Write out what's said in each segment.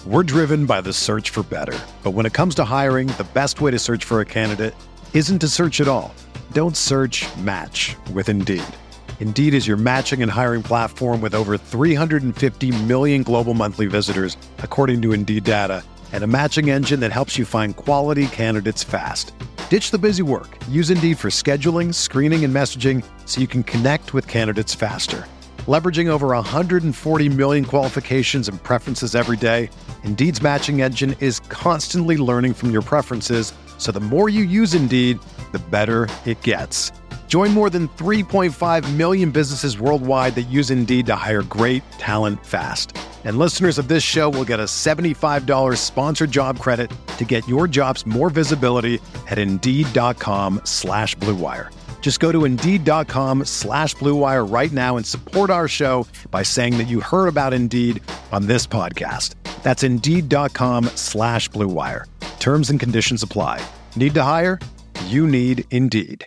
We're driven by the search for better. But when it comes to hiring, the best way to search for a candidate isn't to search at all. Don't search, match with Indeed. Indeed is your matching and hiring platform with over 350 million global monthly visitors, according to Indeed data, and a matching engine that helps you find quality candidates fast. Ditch the busy work. Use Indeed for scheduling, screening, and messaging so you can connect with candidates faster. Leveraging over 140 million qualifications and preferences every day, Indeed's matching engine is constantly learning from your preferences, so the more you use Indeed, the better it gets. Join more than 3.5 million businesses worldwide that use Indeed to hire great talent fast. And listeners of this show will get a $75 sponsored job credit to get your jobs more visibility at Indeed.com/Blue Wire. Just go to Indeed.com/Blue Wire right now and support our show by saying that you heard about Indeed on this podcast. That's Indeed.com/Blue Wire. Terms and conditions apply. Need to hire? You need Indeed.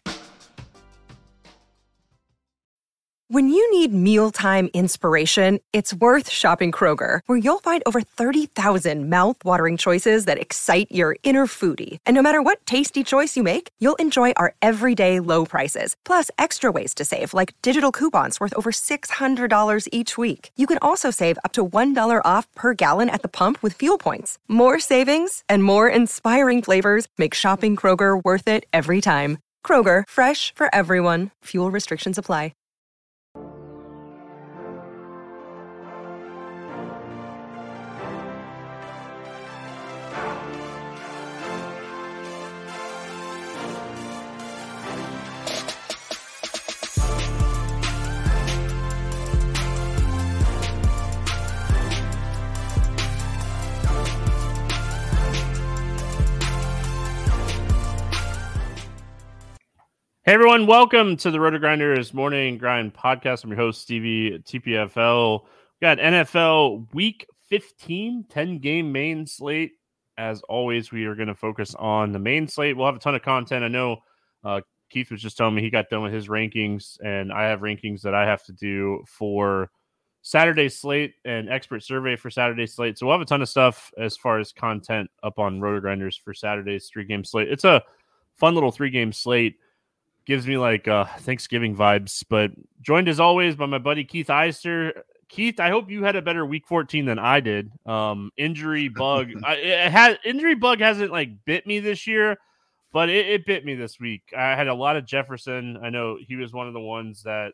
When you need mealtime inspiration, it's worth shopping Kroger, where you'll find over 30,000 mouth-watering choices that excite your inner foodie. And no matter what tasty choice you make, you'll enjoy our everyday low prices, plus extra ways to save, like digital coupons worth over $600 each week. You can also save up to $1 off per gallon at the pump with fuel points. More savings and more inspiring flavors make shopping Kroger worth it every time. Kroger, fresh for everyone. Fuel restrictions apply. Hey everyone, welcome to the RotoGrinders Morning Grind Podcast. I'm your host, Stevie TPFL. We got NFL Week 15, 10-game main slate. As always, we are going to focus on the main slate. We'll have a ton of content. I know Keith was just telling me he got done with his rankings, and I have rankings that I have to do for Saturday's slate and expert survey for Saturday's slate. So we'll have a ton of stuff as far as content up on RotoGrinders for Saturday's three-game slate. It's a fun little three-game slate. Gives me like Thanksgiving vibes, but joined as always by my buddy Keith Eister. Keith, I hope you had a better week 14 than I did. Injury bug, injury bug hasn't like bit me this year, but it bit me this week. I had a lot of Jefferson. I know he was one of the ones that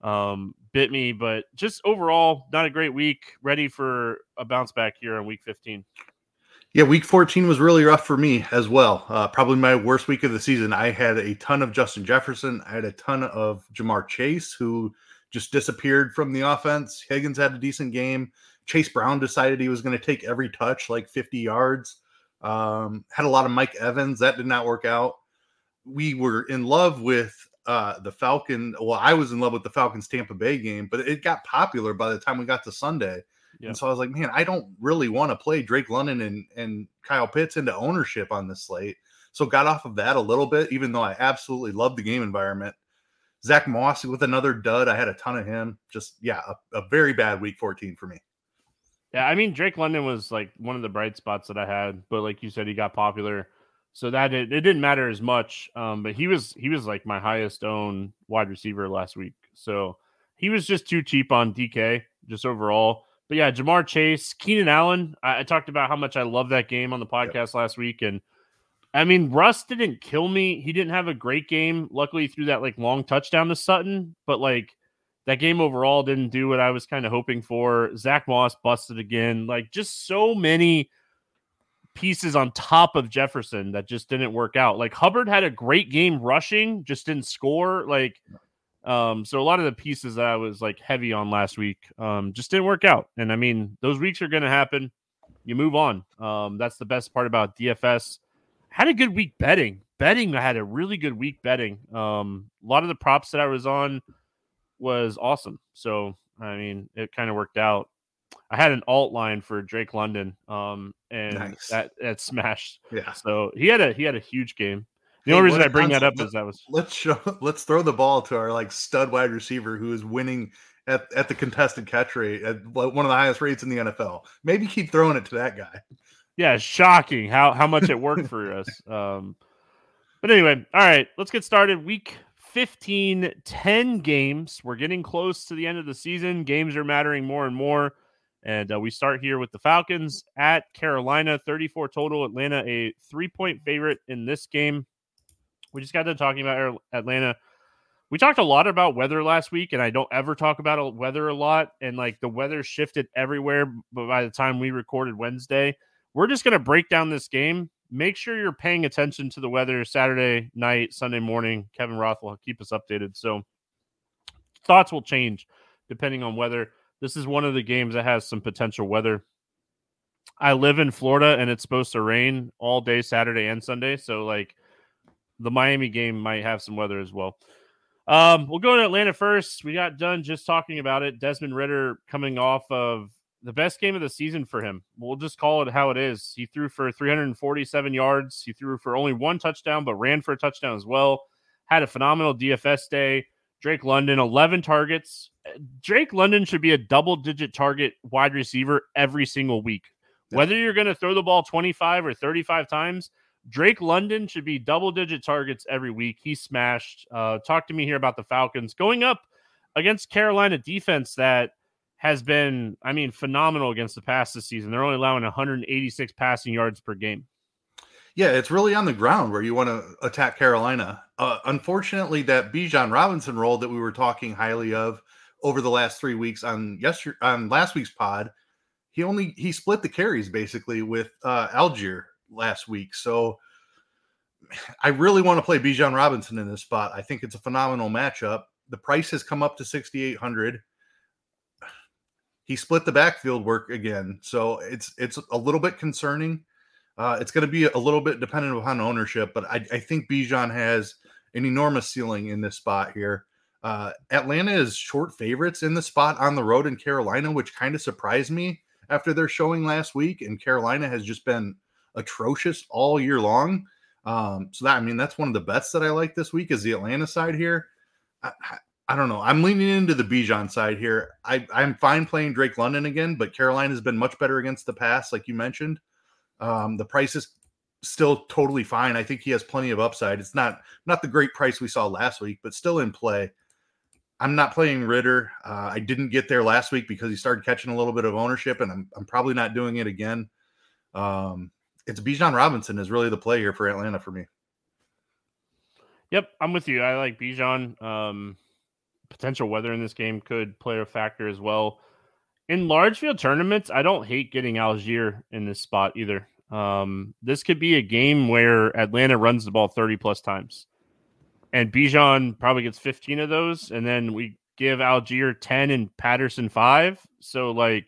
bit me, but just overall, not a great week. Ready for a bounce back here on week 15. Yeah, week 14 was really rough for me as well. Probably my worst week of the season. I had a ton of Justin Jefferson. I had a ton of Jamar Chase, who just disappeared from the offense. Higgins had a decent game. Chase Brown decided he was going to take every touch, like 50 yards. Had a lot of Mike Evans. That did not work out. We were in love with the Falcon. Well, I was in love with the Falcons Tampa Bay game, but it got popular by the time we got to Sunday. Yeah. And so I was like, man, I don't really want to play Drake London and Kyle Pitts into ownership on this slate. So got off of that a little bit, even though I absolutely love the game environment. Zach Moss with another dud. I had a ton of him. Just, yeah, a very bad week 14 for me. Yeah, I mean, Drake London was like one of the bright spots that I had, but like you said, he got popular. So that it didn't matter as much. But he was like my highest owned wide receiver last week. So he was just too cheap on DK, just overall. But yeah, Jamar Chase, Keenan Allen. I talked about how much I love that game on the podcast last week. And I mean, Russ didn't kill me. He didn't have a great game. Luckily, he threw that like long touchdown to Sutton. But like that game overall didn't do what I was kind of hoping for. Zach Moss busted again. Like just so many pieces on top of Jefferson that just didn't work out. Like Hubbard had a great game rushing, just didn't score. Like, so a lot of the pieces that I was like heavy on last week just didn't work out. And I mean, those weeks are going to happen. You move on. That's the best part about DFS. Had a good week betting. I had a really good week betting. A lot of the props that I was on was awesome. So, I mean, it kind of worked out. I had an alt line for Drake London, and nice. that smashed. Yeah. So he had a huge game. The only reason I bring that up is that was let's throw the ball to our like stud wide receiver who is winning at the contested catch rate, at one of the highest rates in the NFL. Maybe keep throwing it to that guy. Yeah, shocking how much it worked for us. But anyway, all right, let's get started. Week 15, 10 games. We're getting close to the end of the season. Games are mattering more and more. And we start here with the Falcons at Carolina, 34 total. Atlanta, a 3-point favorite in this game. We just got done talking about Atlanta. We talked a lot about weather last week, and I don't ever talk about weather a lot. And like the weather shifted everywhere. But by the time we recorded Wednesday, we're just going to break down this game. Make sure you're paying attention to the weather Saturday night, Sunday morning. Kevin Roth will keep us updated. So thoughts will change depending on weather. This is one of the games that has some potential weather. I live in Florida, and it's supposed to rain all day Saturday and Sunday. So, like, the Miami game might have some weather as well. We'll go to Atlanta first. We got done just talking about it. Desmond Ridder coming off of the best game of the season for him. We'll just call it how it is. He threw for 347 yards. He threw for only one touchdown, but ran for a touchdown as well. Had a phenomenal DFS day. Drake London, 11 targets. Drake London should be a double-digit target wide receiver every single week. Whether you're going to throw the ball 25 or 35 times, Drake London should be double-digit targets every week. He smashed. Talk to me here about the Falcons. Going up against Carolina defense that has been, phenomenal against the pass this season. They're only allowing 186 passing yards per game. Yeah, it's really on the ground where you want to attack Carolina. Unfortunately, that Bijan Robinson role that we were talking highly of over the last 3 weeks on last week's pod, he split the carries basically with Algier last week. So I really want to play Bijan Robinson in this spot. I think it's a phenomenal matchup. The price has come up to $6,800. He split the backfield work again, so it's a little bit concerning. It's going to be a little bit dependent upon ownership, but I think Bijan has an enormous ceiling in this spot here. Atlanta is short favorites in the spot on the road in Carolina, which kind of surprised me after their showing last week. And Carolina has just been atrocious all year long. That's one of the bets that I like this week is the Atlanta side here. I don't know. I'm leaning into the Bijan side here. I'm fine playing Drake London again, but Carolina has been much better against the pass, like you mentioned. The price is still totally fine. I think he has plenty of upside. It's not the great price we saw last week, but still in play. I'm not playing Ridder. I didn't get there last week because he started catching a little bit of ownership, and I'm probably not doing it again. It's Bijan Robinson is really the play here for Atlanta for me. Yep, I'm with you. I like Bijan. Potential weather in this game could play a factor as well. In large field tournaments, I don't hate getting Algier in this spot either. This could be a game where Atlanta runs the ball 30-plus times. And Bijan probably gets 15 of those, and then we give Algier 10 and Patterson 5. So, I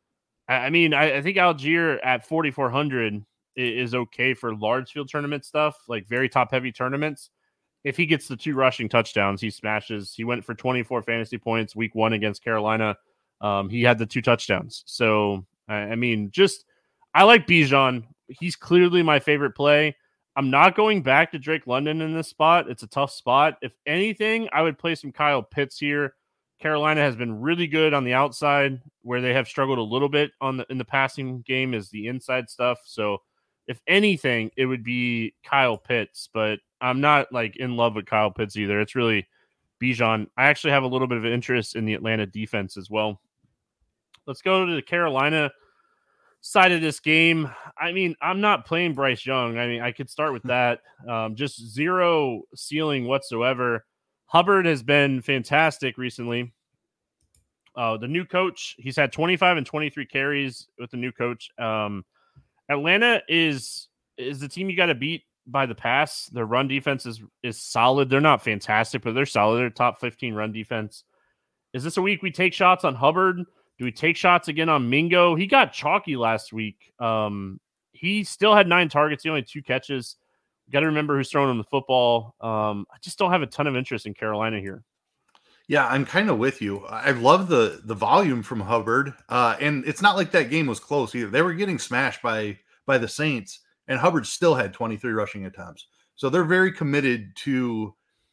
think Algier at 4,400 is okay for large field tournament stuff, like very top-heavy tournaments. If he gets the 2 rushing touchdowns, he smashes. He went for 24 fantasy points week 1 against Carolina. He had the 2 touchdowns. So, I like Bijan. He's clearly my favorite play. I'm not going back to Drake London in this spot. It's a tough spot. If anything, I would play some Kyle Pitts here. Carolina has been really good on the outside. Where they have struggled a little bit in the passing game is the inside stuff. So, if anything, it would be Kyle Pitts. But I'm not in love with Kyle Pitts either. It's really Bijan. I actually have a little bit of interest in the Atlanta defense as well. Let's go to the Carolina side of this game. I'm not playing Bryce Young. I could start with that. Just zero ceiling whatsoever. Hubbard has been fantastic recently. The new coach, he's had 25 and 23 carries with the new coach. Atlanta is the team you got to beat by the pass. Their run defense is solid. They're not fantastic, but they're solid. They're top 15 run defense. Is this a week we take shots on Hubbard? Do we take shots again on Mingo? He got chalky last week. He still had 9 targets. He only had 2 catches. Got to remember who's throwing him the football. I just don't have a ton of interest in Carolina here. Yeah, I'm kind of with you. I love the volume from Hubbard. And it's not like that game was close either. They were getting smashed by the Saints, and Hubbard still had 23 rushing attempts. So they're very committed to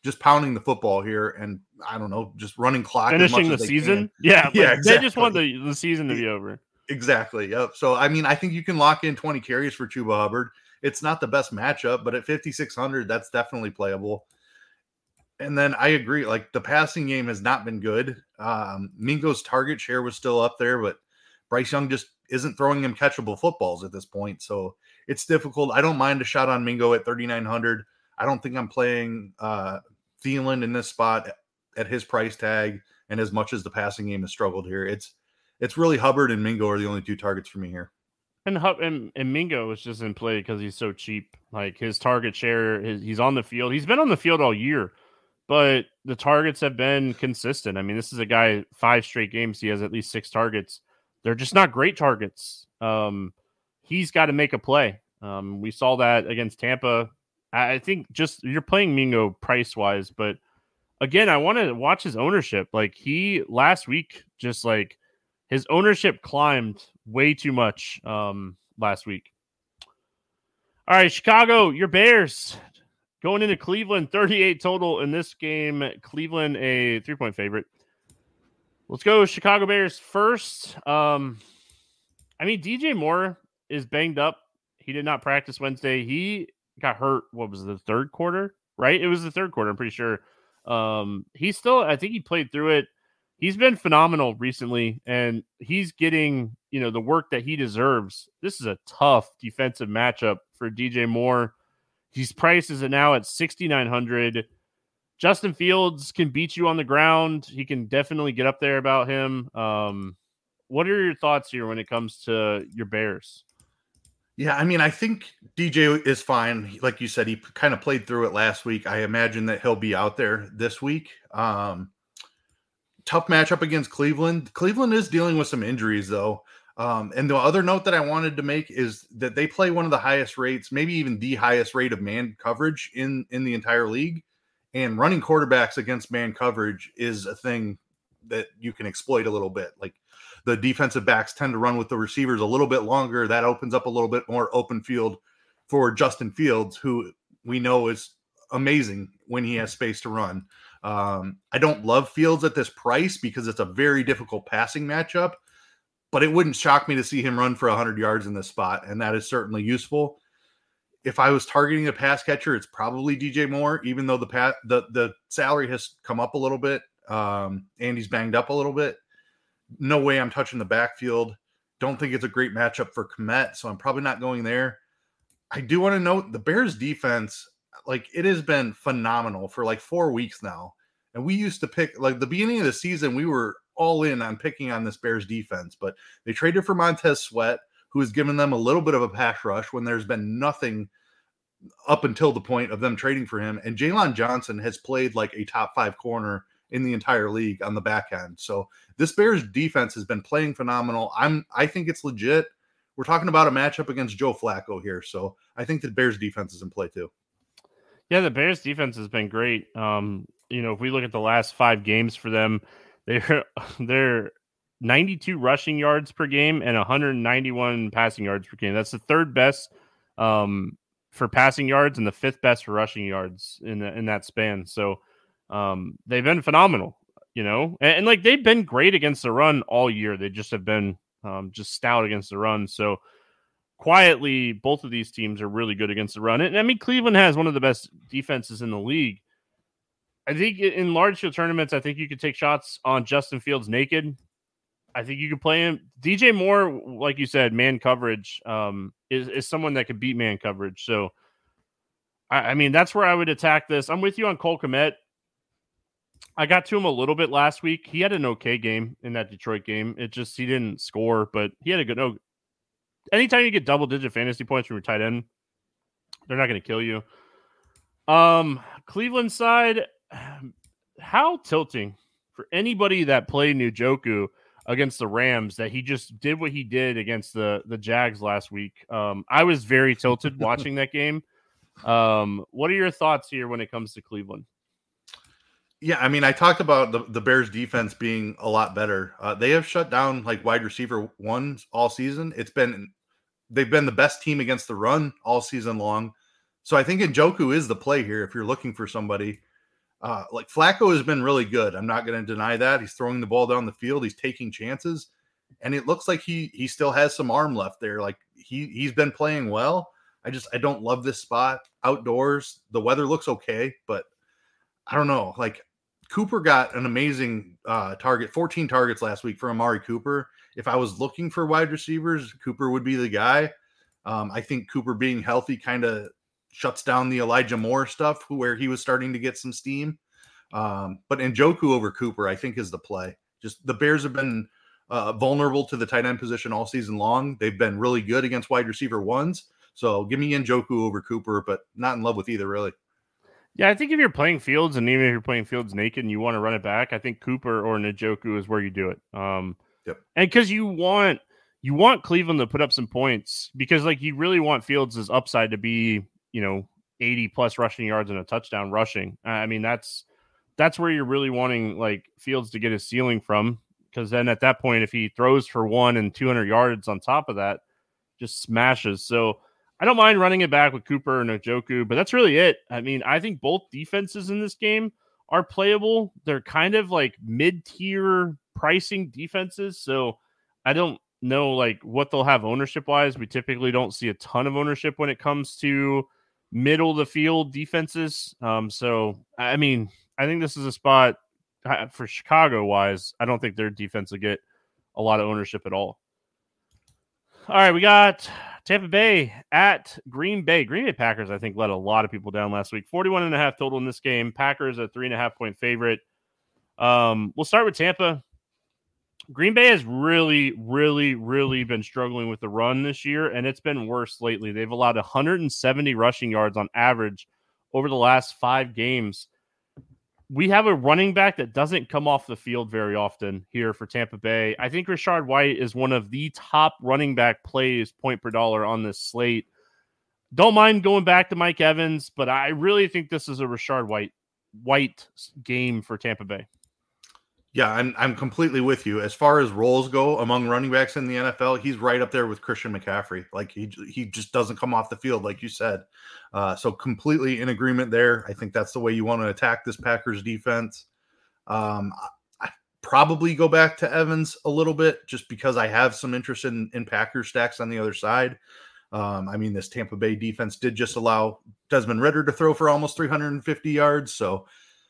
just pounding the football here and I don't know, just running clock, finishing the season. Yeah, yeah, exactly. They just want the season to be over. Exactly. Yep. So I mean, I think you can lock in 20 carries for Chuba Hubbard. It's not the best matchup, but at 5,600, that's definitely playable. And then I agree, like the passing game has not been good. Mingo's target share was still up there, but Bryce Young just isn't throwing him catchable footballs at this point. So it's difficult. I don't mind a shot on Mingo at 3,900. I don't think I'm playing Thielen in this spot at his price tag. And as much as the passing game has struggled here, it's really Hubbard and Mingo are the only two targets for me here. And Mingo is just in play because he's so cheap. Like his target share, he's on the field. He's been on the field all year, but the targets have been consistent. I mean, this is a guy, 5 straight games, he has at least 6 targets. They're just not great targets. He's got to make a play. We saw that against Tampa. I think just you're playing Mingo price-wise, but again, I want to watch his ownership. Like he last week, just like his ownership climbed way too much last week. All right, Chicago, your Bears going into Cleveland, 38 total in this game. Cleveland, a 3-point favorite. Let's go Chicago Bears first. I mean, DJ Moore is banged up. He did not practice Wednesday. He got hurt. What was it, the third quarter? Right? It was the third quarter, I'm pretty sure. He's still, I think he played through it. He's been phenomenal recently, and he's getting, the work that he deserves. This is a tough defensive matchup for DJ Moore. His price is now at 6,900. Justin Fields can beat you on the ground. He can definitely get up there about him. What are your thoughts here when it comes to your Bears? Yeah, I mean, I think DJ is fine. Like you said, he kind of played through it last week. I imagine that he'll be out there this week. Tough matchup against Cleveland. Cleveland is dealing with some injuries, though. And the other note that I wanted to make is that they play one of the highest rates, maybe even the highest rate of man coverage in the entire league. And running quarterbacks against man coverage is a thing that you can exploit a little bit. Like the defensive backs tend to run with the receivers a little bit longer. That opens up a little bit more open field for Justin Fields, who we know is amazing when he has space to run. I don't love Fields at this price because it's a very difficult passing matchup, but it wouldn't shock me to see him run for 100 yards in this spot, and that is certainly useful. If I was targeting a pass catcher, it's probably DJ Moore, even though the salary has come up a little bit, and he's banged up a little bit. No way I'm touching the backfield. Don't think it's a great matchup for Kmet, so I'm probably not going there. I do want to note the Bears defense, like it has been phenomenal for like 4 weeks now. And we used to pick, like the beginning of the season, we were all in on picking on this Bears defense, but they traded for Montez Sweat, who has given them a little bit of a pass rush when there's been nothing up until the point of them trading for him. And Jalen Johnson has played like a top 5 corner in the entire league on the back end. So this Bears defense has been playing phenomenal. I think it's legit. We're talking about a matchup against Joe Flacco here. So I think the Bears defense is in play too. Yeah, the Bears defense has been great. If we look at the last 5 games for them, they're 92 rushing yards per game and 191 passing yards per game. That's the 3rd best for passing yards and the 5th best for rushing yards in that span. So they've been phenomenal, and like they've been great against the run all year. They just have been just stout against the run. So quietly, both of these teams are really good against the run. And I mean, Cleveland has one of the best defenses in the league. I think in large field tournaments, I think you could take shots on Justin Fields naked. I think you could play him. DJ Moore, like you said, man coverage is someone that could beat man coverage. So, I mean, that's where I would attack this. I'm with you on Cole Kmet. I got to him a little bit last week. He had an okay game in that Detroit game. He didn't score, but he had a good. Anytime you get double-digit fantasy points from your tight end, they're not going to kill you. Cleveland side, how tilting for anybody that played Njoku against the Rams that he just did what he did against the Jags last week. I was very tilted watching that game. What are your thoughts here when it comes to Cleveland? Yeah, I mean, I talked about the Bears defense being a lot better. They have shut down like wide receiver ones all season. They've been the best team against the run all season long. So I think Njoku is the play here if you're looking for somebody. Like Flacco has been really good. I'm not going to deny that. He's throwing the ball down the field. He's taking chances. And it looks like he still has some arm left there. Like he's been playing well. I don't love this spot outdoors. The weather looks okay, but I don't know. Like Cooper got an amazing target, 14 targets last week for Amari Cooper. If I was looking for wide receivers, Cooper would be the guy. I think Cooper being healthy kind of shuts down the Elijah Moore stuff where he was starting to get some steam. But Njoku over Cooper, I think, is the play. Just the Bears have been vulnerable to the tight end position all season long. They've been really good against wide receiver ones. So give me Njoku over Cooper, but not in love with either, really. Yeah, I think if you're playing Fields, and even if you're playing Fields naked and you want to run it back, I think Cooper or Njoku is where you do it. Yep. And because you want Cleveland to put up some points, because like you really want Fields' upside to be, 80 plus rushing yards and a touchdown rushing. I mean, that's where you're really wanting like Fields to get his ceiling from, because then at that point, if he throws for 1 and 200 yards on top of that, just smashes. So I don't mind running it back with Cooper and Njoku, but that's really it. I mean, I think both defenses in this game are playable. They're kind of like mid-tier pricing defenses, so I don't know like what they'll have ownership-wise. We typically don't see a ton of ownership when it comes to middle of the field defenses. So, I mean, I think this is a spot for Chicago-wise. I don't think their defense will get a lot of ownership at all. All right, we got Tampa Bay at Green Bay. Green Bay Packers, I think, let a lot of people down last week. 41.5 total in this game. Packers a 3.5-point favorite. We'll start with Tampa. Green Bay has really, really, really been struggling with the run this year, and it's been worse lately. They've allowed 170 rushing yards on average over the last 5 games. We have a running back that doesn't come off the field very often here for Tampa Bay. I think Rachaad White is one of the top running back plays point per dollar on this slate. Don't mind going back to Mike Evans, but I really think this is a Rachaad White game for Tampa Bay. Yeah, I'm completely with you. As far as roles go among running backs in the NFL, he's right up there with Christian McCaffrey. Like he just doesn't come off the field, like you said. So completely in agreement there. I think that's the way you want to attack this Packers defense. I probably go back to Evans a little bit just because I have some interest in Packers stacks on the other side. I mean, this Tampa Bay defense did just allow Desmond Ridder to throw for almost 350 yards. So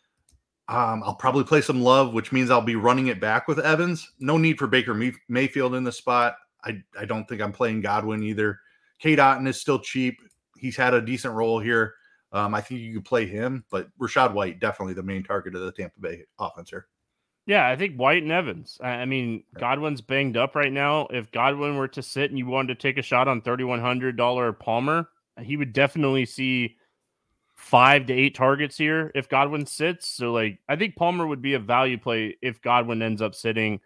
I'll probably play some love, which means I'll be running it back with Evans. No need for Baker Mayfield in the spot. I don't think I'm playing Godwin either. Cade Otton is still cheap. He's had a decent role here. I think you could play him, but Rachaad White, definitely the main target of the Tampa Bay offense here. Yeah, I think White and Evans. I mean, Godwin's banged up right now. If Godwin were to sit and you wanted to take a shot on $3,100 Palmer, he would definitely see 5 to 8 targets here if Godwin sits. So, like, I think Palmer would be a value play if Godwin ends up sitting.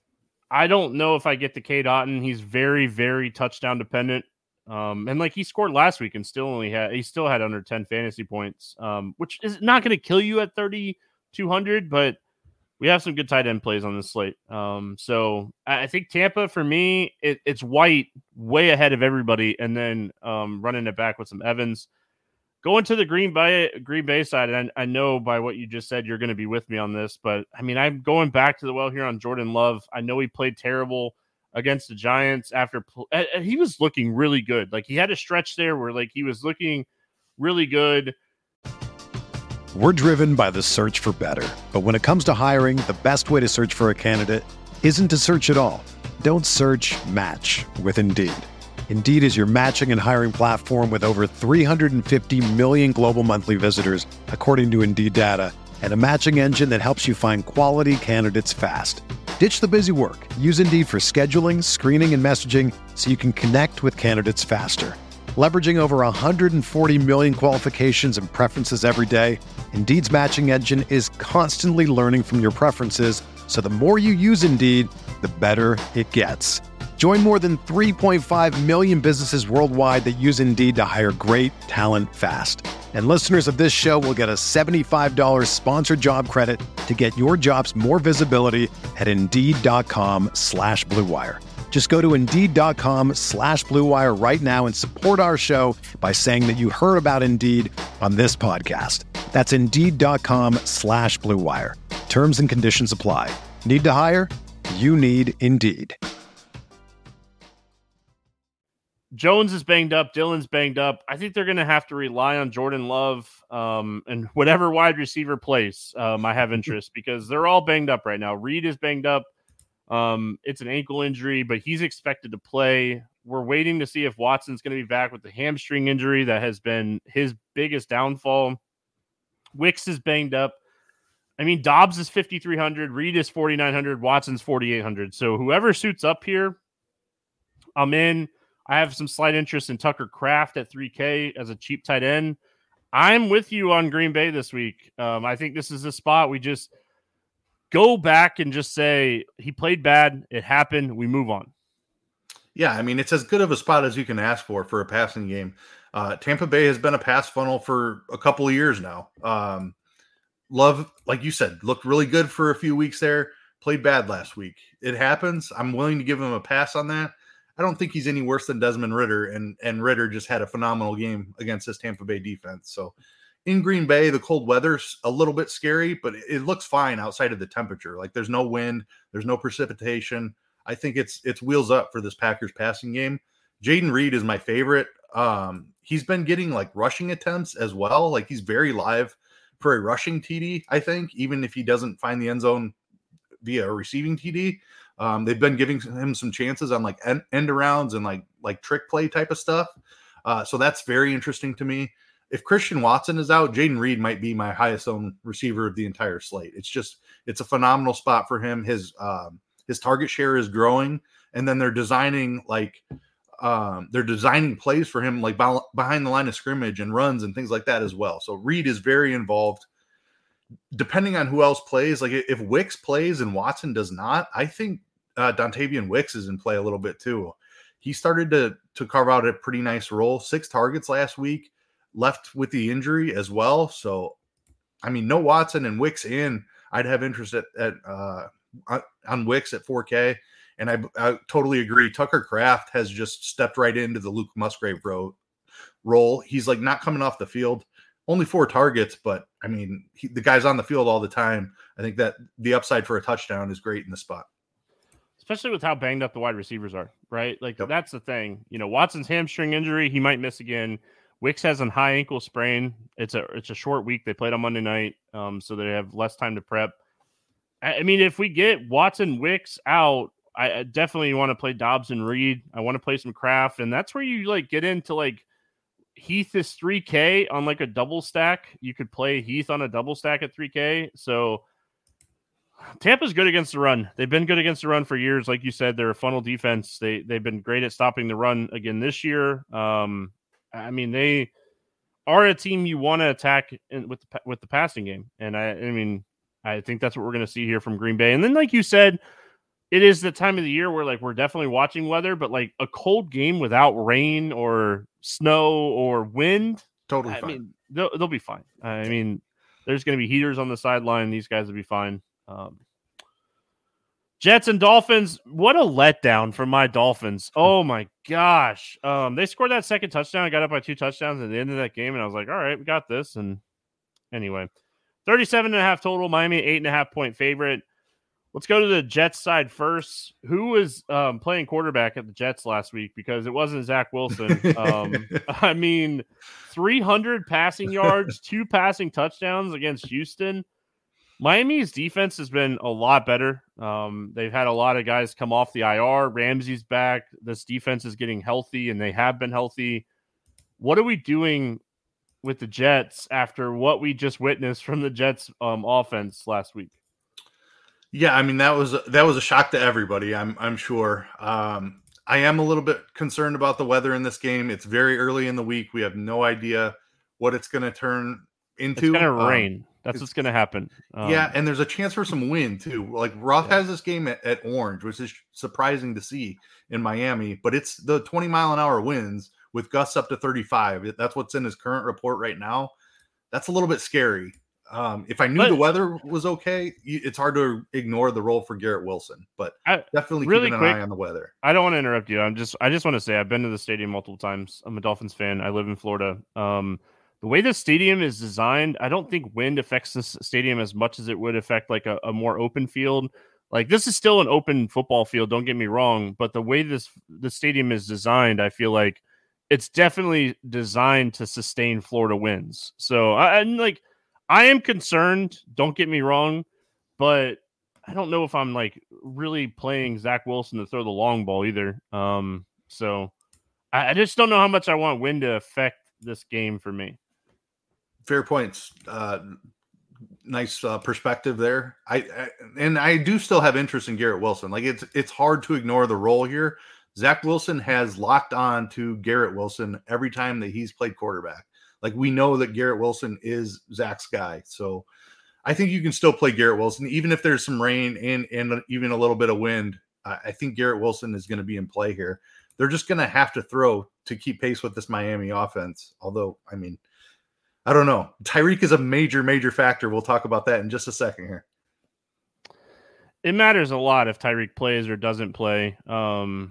I don't know if I get the Cade Otton. He's very, very touchdown dependent. And like he scored last week and still had under 10 fantasy points, which is not going to kill you at 3,200, but we have some good tight end plays on this slate. So I think Tampa, for me, it's White way ahead of everybody, and then running it back with some Evans. Going to the Green Bay side, and I know by what you just said, you're going to be with me on this, but I mean, I'm going back to the well here on Jordan Love. I know he played terrible against the Giants after he was looking really good. Like he had a stretch there where like he was looking really good. We're driven by the search for better, but when it comes to hiring, the best way to search for a candidate isn't to search at all. Don't search, match with Indeed. Indeed is your matching and hiring platform with over 350 million global monthly visitors, according to Indeed data, and a matching engine that helps you find quality candidates fast. Ditch the busy work. Use Indeed for scheduling, screening, and messaging so you can connect with candidates faster. Leveraging over 140 million qualifications and preferences every day, Indeed's matching engine is constantly learning from your preferences, so the more you use Indeed, the better it gets. Join more than 3.5 million businesses worldwide that use Indeed to hire great talent fast. And listeners of this show will get a $75 sponsored job credit to get your jobs more visibility at Indeed.com/Blue Wire. Just go to Indeed.com/Blue Wire right now and support our show by saying that you heard about Indeed on this podcast. That's Indeed.com/Blue Wire. Terms and conditions apply. Need to hire? You need Indeed. Jones is banged up. Dillon's banged up. I think they're going to have to rely on Jordan Love and whatever wide receiver plays. I have interest because they're all banged up right now. Reed is banged up. It's an ankle injury, but he's expected to play. We're waiting to see if Watson's going to be back with the hamstring injury that has been his biggest downfall. Wicks is banged up. I mean, Dobbs is 5,300. Reed is 4,900. Watson's 4,800. So whoever suits up here, I'm in. I have some slight interest in Tucker Kraft at 3K as a cheap tight end. I'm with you on Green Bay this week. I think this is a spot we just go back and just say he played bad. It happened. We move on. Yeah, I mean, it's as good of a spot as you can ask for a passing game. Tampa Bay has been a pass funnel for a couple of years now. Love, like you said, looked really good for a few weeks there. Played bad last week. It happens. I'm willing to give him a pass on that. I don't think he's any worse than Desmond Ridder, and Ridder just had a phenomenal game against this Tampa Bay defense. So in Green Bay, the cold weather's a little bit scary, but it looks fine outside of the temperature. Like there's no wind, there's no precipitation. I think it's wheels up for this Packers passing game. Jaden Reed is my favorite. He's been getting like rushing attempts as well. Like he's very live for a rushing TD, I think, even if he doesn't find the end zone via a receiving TD. They've been giving him some chances on like end arounds and like trick play type of stuff. So that's very interesting to me. If Christian Watson is out, Jaden Reed might be my highest owned receiver of the entire slate. It's a phenomenal spot for him. His target share is growing, and then they're designing plays for him like behind the line of scrimmage and runs and things like that as well. So Reed is very involved. Depending on who else plays, like if Wicks plays and Watson does not, I think Dontavian Wicks is in play a little bit too. He started to carve out a pretty nice role. 6 targets last week, left with the injury as well. So, I mean, no Watson and Wicks in. I'd have interest on Wicks at 4K. And I totally agree. Tucker Kraft has just stepped right into the Luke Musgrave role. He's like not coming off the field. Only 4 targets, but I mean, the guy's on the field all the time. I think that the upside for a touchdown is great in the spot. Especially with how banged up the wide receivers are, right? Like That's the thing. You know, Watson's hamstring injury, he might miss again. Wicks has a high ankle sprain. It's a short week. They played on Monday night, so they have less time to prep. I mean, if we get Watson, Wicks out, I definitely want to play Dobbs and Reed. I want to play some Kraft, and that's where you like get into like Heath is 3K on like a double stack. You could play Heath on a double stack at 3K. So Tampa's good against the run. They've been good against the run for years. Like you said, they're a funnel defense. They've been great at stopping the run again this year. I mean, they are a team you want to attack with the passing game. And I mean, I think that's what we're going to see here from Green Bay. And then, like you said, it is the time of the year where like we're definitely watching weather, but like a cold game without rain or snow or wind, totally fine. I mean, they'll be fine. I mean, there's going to be heaters on the sideline. These guys will be fine. Jets and Dolphins. What a letdown from my Dolphins. Oh my gosh. They scored that second touchdown. I got up by 2 touchdowns at the end of that game, and I was like, all right, we got this. And anyway, 37.5 total. Miami 8.5 point favorite. Let's go to the Jets side first. Who was playing quarterback at the Jets last week? Because it wasn't Zach Wilson. I mean, 300 passing yards, 2 passing touchdowns against Houston. Miami's defense has been a lot better. They've had a lot of guys come off the IR. Ramsey's back. This defense is getting healthy, and they have been healthy. What are we doing with the Jets after what we just witnessed from the Jets offense last week? Yeah, I mean that was a shock to everybody. I'm sure. I am a little bit concerned about the weather in this game. It's very early in the week. We have no idea what it's going to turn into. It's going to rain. That's what's going to happen. Yeah, and there's a chance for some wind too. Like Roth has this game at Orange, which is surprising to see in Miami, but it's the 20-mile-an-hour winds with gusts up to 35. That's what's in his current report right now. That's a little bit scary. If I knew the weather was okay, it's hard to ignore the role for Garrett Wilson, but definitely keeping an eye on the weather. I don't want to interrupt you. I just want to say I've been to the stadium multiple times. I'm a Dolphins fan. I live in Florida. the way the stadium is designed, I don't think wind affects this stadium as much as it would affect like a more open field. Like this is still an open football field, don't get me wrong, but the way the stadium is designed, I feel like it's definitely designed to sustain Florida winds. So I am concerned, don't get me wrong, but I don't know if I'm like really playing Zach Wilson to throw the long ball either. So I just don't know how much I want wind to affect this game for me. Fair points. Nice perspective there. I do still have interest in Garrett Wilson. Like it's hard to ignore the role here. Zach Wilson has locked on to Garrett Wilson every time that he's played quarterback. Like we know that Garrett Wilson is Zach's guy. So I think you can still play Garrett Wilson, even if there's some rain and even a little bit of wind. I think Garrett Wilson is going to be in play here. They're just going to have to throw to keep pace with this Miami offense. Although, I mean, I don't know. Tyreek is a major, major factor. We'll talk about that in just a second here. It matters a lot if Tyreek plays or doesn't play. But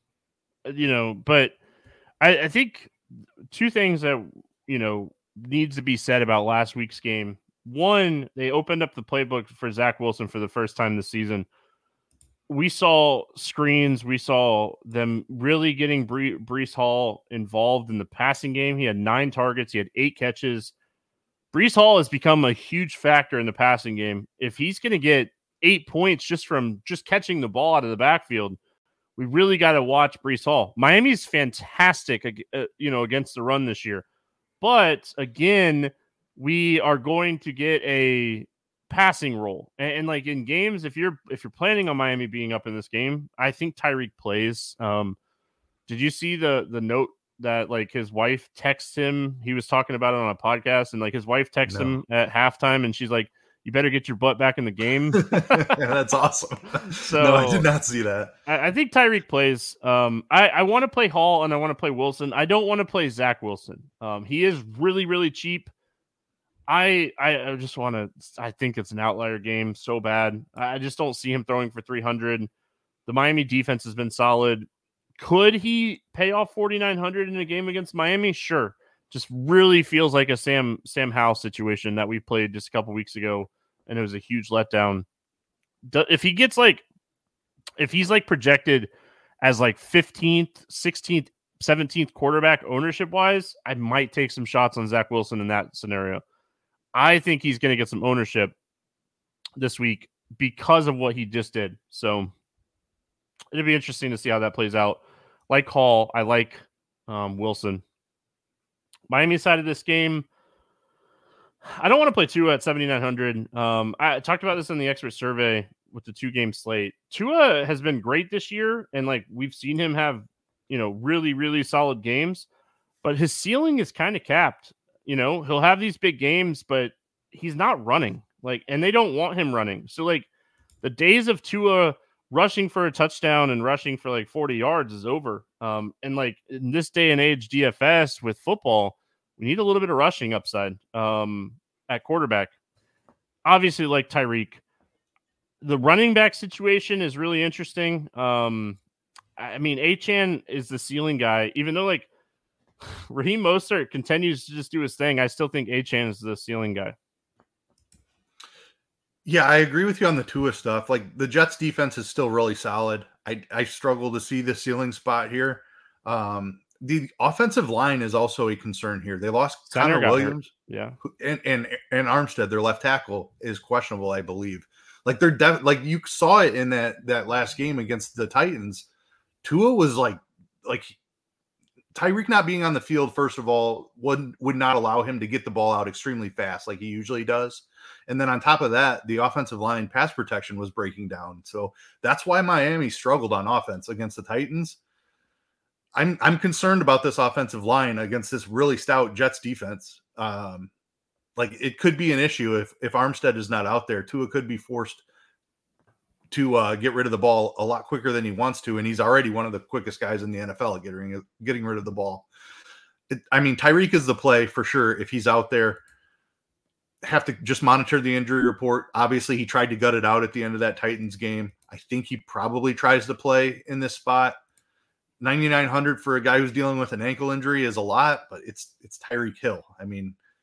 I think two things that, needs to be said about last week's game. One, they opened up the playbook for Zach Wilson for the first time this season. We saw screens. We saw them really getting Breece Hall involved in the passing game. He had 9 targets. He had 8 catches. Breece Hall has become a huge factor in the passing game. If he's going to get 8 points just from catching the ball out of the backfield, we really got to watch Breece Hall. Miami's fantastic, against the run this year. But, again, we are going to get a passing role, and like in games, if you're planning on Miami being up in this game, I think Tyreek plays. Did you see the note that like his wife texts him? He was talking about it on a podcast, and like his wife texts him at halftime, and she's like, "You better get your butt back in the game." Yeah, that's awesome. So no, I did not see that. I think Tyreek plays. I want to play Hall and I want to play Wilson. I don't want to play Zach Wilson. He is really, really cheap. I just want to. I think it's an outlier game so bad. I just don't see him throwing for 300. The Miami defense has been solid. Could he pay off 4,900 in a game against Miami? Sure. Just really feels like a Sam Howell situation that we played just a couple weeks ago, and it was a huge letdown. If he's like projected as like 15th, 16th, 17th quarterback ownership wise, I might take some shots on Zach Wilson in that scenario. I think he's going to get some ownership this week because of what he just did. So it'll be interesting to see how that plays out. Like Hall, I like Wilson. Miami side of this game, I don't want to play Tua at 7,900. I talked about this in the expert survey with the 2-game slate. Tua has been great this year, and like we've seen him have, really, really solid games, but his ceiling is kind of capped. He'll have these big games, but he's not running. And they don't want him running. So, the days of Tua rushing for a touchdown and rushing for 40 yards is over. And in this day and age, DFS with football, we need a little bit of rushing upside at quarterback. Obviously, like Tyreek, the running back situation is really interesting. Achane is the ceiling guy, even though Raheem Mostert continues to just do his thing. I still think Achane is the ceiling guy. Yeah, I agree with you on the Tua stuff. The Jets defense is still really solid. I struggle to see the ceiling spot here. The offensive line is also a concern here. They lost Connor Williams. Yeah. And Armstead, their left tackle, is questionable, I believe. You saw it in that last game against the Titans. Tua was Tyreek not being on the field, first of all, would not allow him to get the ball out extremely fast like he usually does. And then on top of that, the offensive line pass protection was breaking down. So that's why Miami struggled on offense against the Titans. I'm concerned about this offensive line against this really stout Jets defense. It could be an issue if Armstead is not out there. Tua could be forced to get rid of the ball a lot quicker than he wants to, and he's already one of the quickest guys in the NFL at getting rid of the ball. Tyreek is the play for sure if he's out there. Have to just monitor the injury report. Obviously, he tried to gut it out at the end of that Titans game. I think he probably tries to play in this spot. 9,900 for a guy who's dealing with an ankle injury is a lot, but it's Tyreek Hill.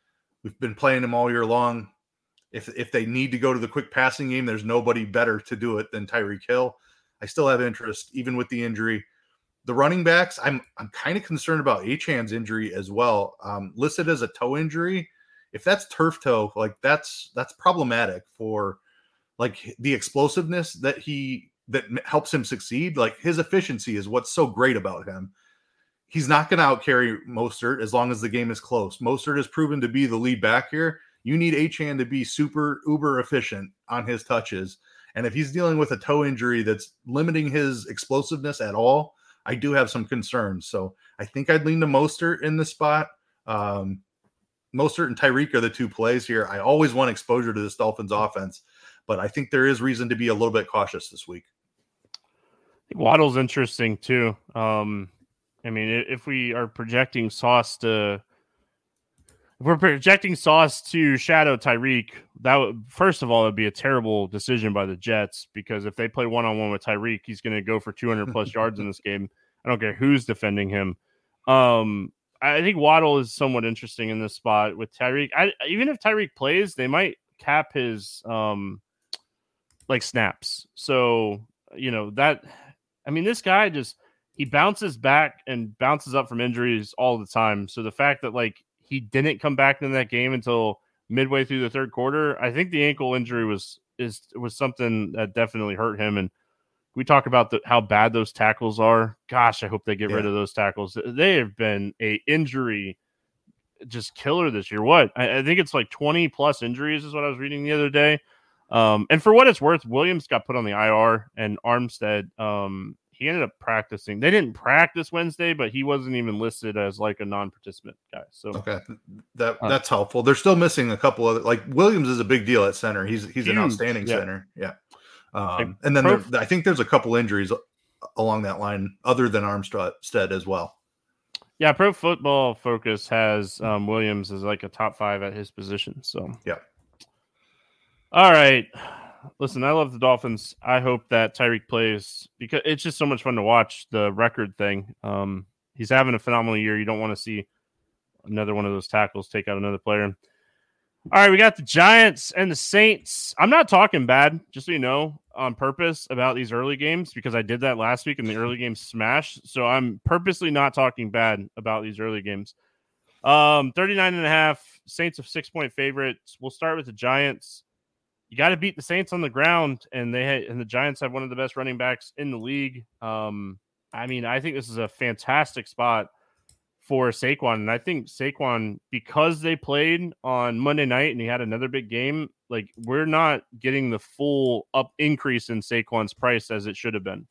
We've been playing him all year long. If they need to go to the quick passing game, there's nobody better to do it than Tyreek Hill. I still have interest, even with the injury. The running backs, I'm kind of concerned about Achane's injury as well. Listed as a toe injury. If that's turf toe, like that's problematic for like the explosiveness that helps him succeed. Like his efficiency is what's so great about him. He's not going to outcarry Mostert as long as the game is close. Mostert has proven to be the lead back here. You need Achane to be super uber efficient on his touches. And if he's dealing with a toe injury that's limiting his explosiveness at all, I do have some concerns. So I think I'd lean to Mostert in this spot. Mostert and Tyreek are the two plays here. I always want exposure to this Dolphins offense, but I think there is reason to be a little bit cautious this week. I think Waddle's interesting too. I mean, if we are projecting Sauce to shadow Tyreek, that would, first of all, it'd be a terrible decision by the Jets, because if they play one-on-one with Tyreek, he's going to go for 200 plus yards in this game. I don't care who's defending him. I think Waddle is somewhat interesting in this spot with Tyreek. Even if Tyreek plays, they might cap his snaps. So, this guy he bounces back and bounces up from injuries all the time. So the fact that he didn't come back in that game until midway through the third quarter, I think the ankle injury was something that definitely hurt him. And we talk about how bad those tackles are. Gosh, I hope they get rid of those tackles. They have been a injury just killer this year. I think it's 20 plus injuries is what I was reading the other day. And for what it's worth, Williams got put on the IR, and Armstead, he ended up practicing. They didn't practice Wednesday, but he wasn't even listed as a non-participant guy. So okay, that's helpful. They're still missing a couple of Williams is a big deal at center. He's huge. An outstanding center. Yeah. And then I think there's a couple injuries along that line other than Armstead as well. Yeah, Pro Football Focus has Williams as a top 5 at his position. So yeah. All right. Listen, I love the Dolphins. I hope that Tyreek plays, because it's just so much fun to watch the record thing. He's having a phenomenal year. You don't want to see another one of those tackles take out another player. All right, we got the Giants and the Saints. I'm not talking bad, just so you know, on purpose about these early games, because I did that last week and the early game smashed. So I'm purposely not talking bad about these early games. 39.5, Saints of 6-point favorites. We'll start with the Giants. You got to beat the Saints on the ground, and the Giants have one of the best running backs in the league. I think this is a fantastic spot for Saquon, and I think Saquon, because they played on Monday night and he had another big game, we're not getting the full increase in Saquon's price as it should have been.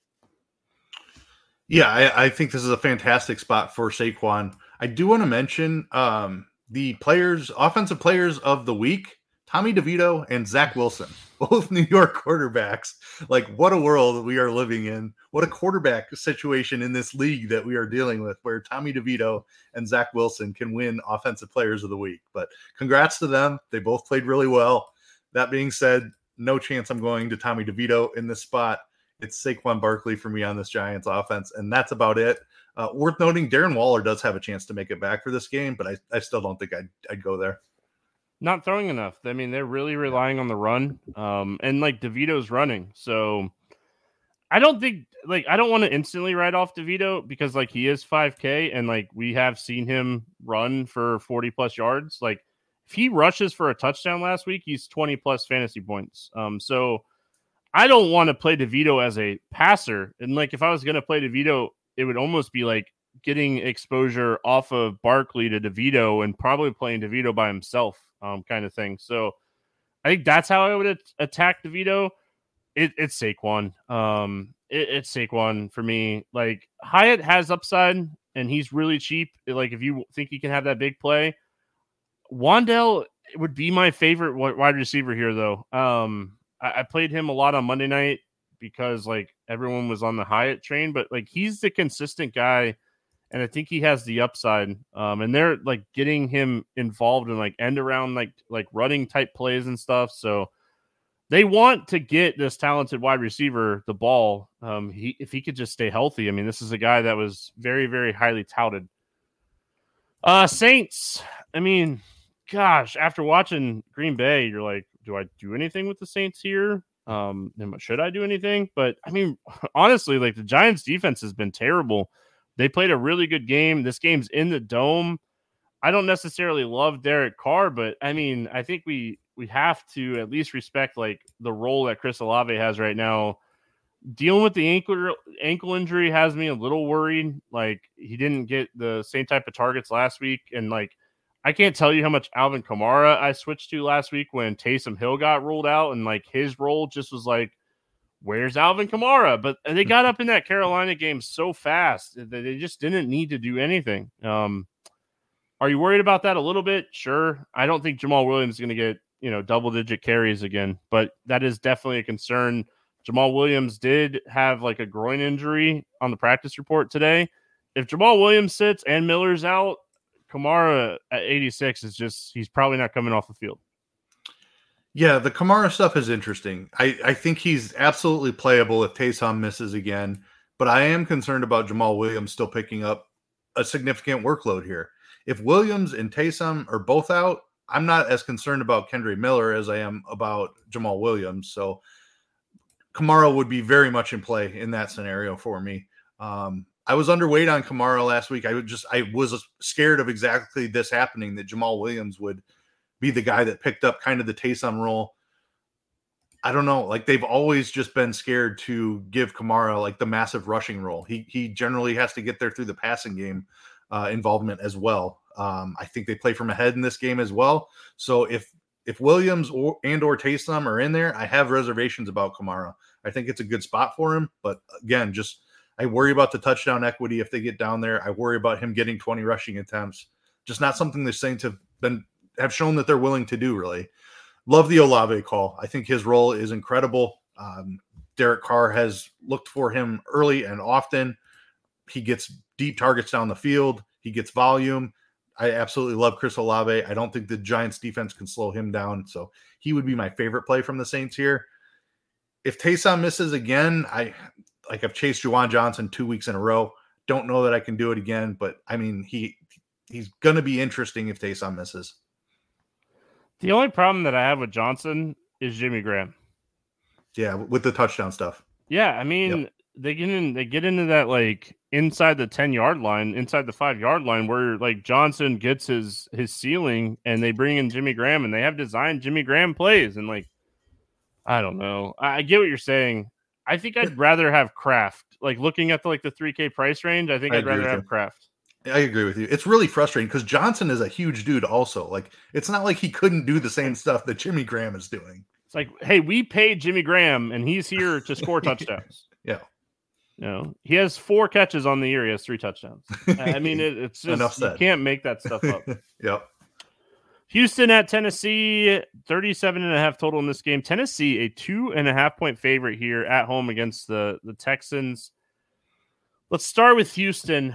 Yeah, I think this is a fantastic spot for Saquon. I do want to mention the offensive players of the week. Tommy DeVito and Zach Wilson, both New York quarterbacks. What a world we are living in. What a quarterback situation in this league that we are dealing with, where Tommy DeVito and Zach Wilson can win offensive players of the week. But congrats to them. They both played really well. That being said, no chance I'm going to Tommy DeVito in this spot. It's Saquon Barkley for me on this Giants offense, and that's about it. Worth noting, Darren Waller does have a chance to make it back for this game, but I still don't think I'd go there. Not throwing enough. I mean, they're really relying on the run. And DeVito's running. So I don't think I don't want to instantly write off DeVito, because he is 5K and we have seen him run for 40 plus yards. If he rushes for a touchdown last week, he's 20 plus fantasy points. So I don't want to play DeVito as a passer. And if I was going to play DeVito, it would almost be getting exposure off of Barkley to DeVito and probably playing DeVito by himself. Kind of thing. So I think that's how I would attack DeVito. It's Saquon. It's Saquon for me. Hyatt has upside and he's really cheap. If you think he can have that big play, Wan'Dale would be my favorite wide receiver here, though. I played him a lot on Monday night because everyone was on the Hyatt train, but he's the consistent guy. And I think he has the upside. And they're getting him involved in end around running type plays and stuff. So they want to get this talented wide receiver the ball. If he could just stay healthy. This is a guy that was very, very highly touted. Saints. gosh, after watching Green Bay, you're like, do I do anything with the Saints here? Should I do anything? But I mean, honestly, like the Giants defense has been terrible. They played a really good game. This game's in the dome. I don't necessarily love Derek Carr, but I mean, I think we have to at least respect like the role that Chris Olave has right now. Dealing with the ankle injury has me a little worried. Like he didn't get the same type of targets last week, and like I can't tell you how much Alvin Kamara I switched to last week when Taysom Hill got ruled out, and like his role just was like, where's Alvin Kamara? But they got up in that Carolina game so fast that they just didn't need to do anything. Are you worried about that a little bit? Sure. I don't think Jamal Williams is going to get, double-digit carries again, but that is definitely a concern. Jamal Williams did have like a groin injury on the practice report today. If Jamal Williams sits and Miller's out, Kamara at 86 is just, he's probably not coming off the field. Yeah, the Kamara stuff is interesting. I think he's absolutely playable if Taysom misses again, but I am concerned about Jamal Williams still picking up a significant workload here. If Williams and Taysom are both out, I'm not as concerned about Kendre Miller as I am about Jamal Williams. So Kamara would be very much in play in that scenario for me. I was underweight on Kamara last week. I was scared of exactly this happening, that Jamal Williams would be the guy that picked up kind of the Taysom role. I don't know. Like they've always just been scared to give Kamara like the massive rushing role. He generally has to get there through the passing game involvement as well. I think they play from ahead in this game as well. So if Williams or Taysom are in there, I have reservations about Kamara. I think it's a good spot for him. But again, I worry about the touchdown equity if they get down there. I worry about him getting 20 rushing attempts. Just not something the Saints have shown that they're willing to do, really. Love the Olave call. I think his role is incredible. Derek Carr has looked for him early and often. He gets deep targets down the field. He gets volume. I absolutely love Chris Olave. I don't think the Giants defense can slow him down. So he would be my favorite play from the Saints here. If Taysom misses again, I've chased Juwan Johnson 2 weeks in a row. Don't know that I can do it again, but I mean, he's going to be interesting if Taysom misses. The only problem that I have with Johnson is Jimmy Graham. Yeah, with the touchdown stuff. Yeah, I mean, Yep. They get into that like inside the 10-yard line, inside the 5-yard line, where like Johnson gets his ceiling, and they bring in Jimmy Graham, and they have designed Jimmy Graham plays, and like I don't know. I get what you're saying. I think I'd rather have Kraft. Like looking at the $3K price range, I think I'd rather have Kraft. I agree with you. It's really frustrating because Johnson is a huge dude also. Like, it's not like he couldn't do the same stuff that Jimmy Graham is doing. It's like, hey, we paid Jimmy Graham, and he's here to score touchdowns. Yeah. He has 4 catches on the year. He has 3 touchdowns. I mean, it's just, you can't make that stuff up. Yep. Houston at Tennessee, 37.5 total in this game. Tennessee, a 2.5-point favorite here at home against the Texans. Let's start with Houston.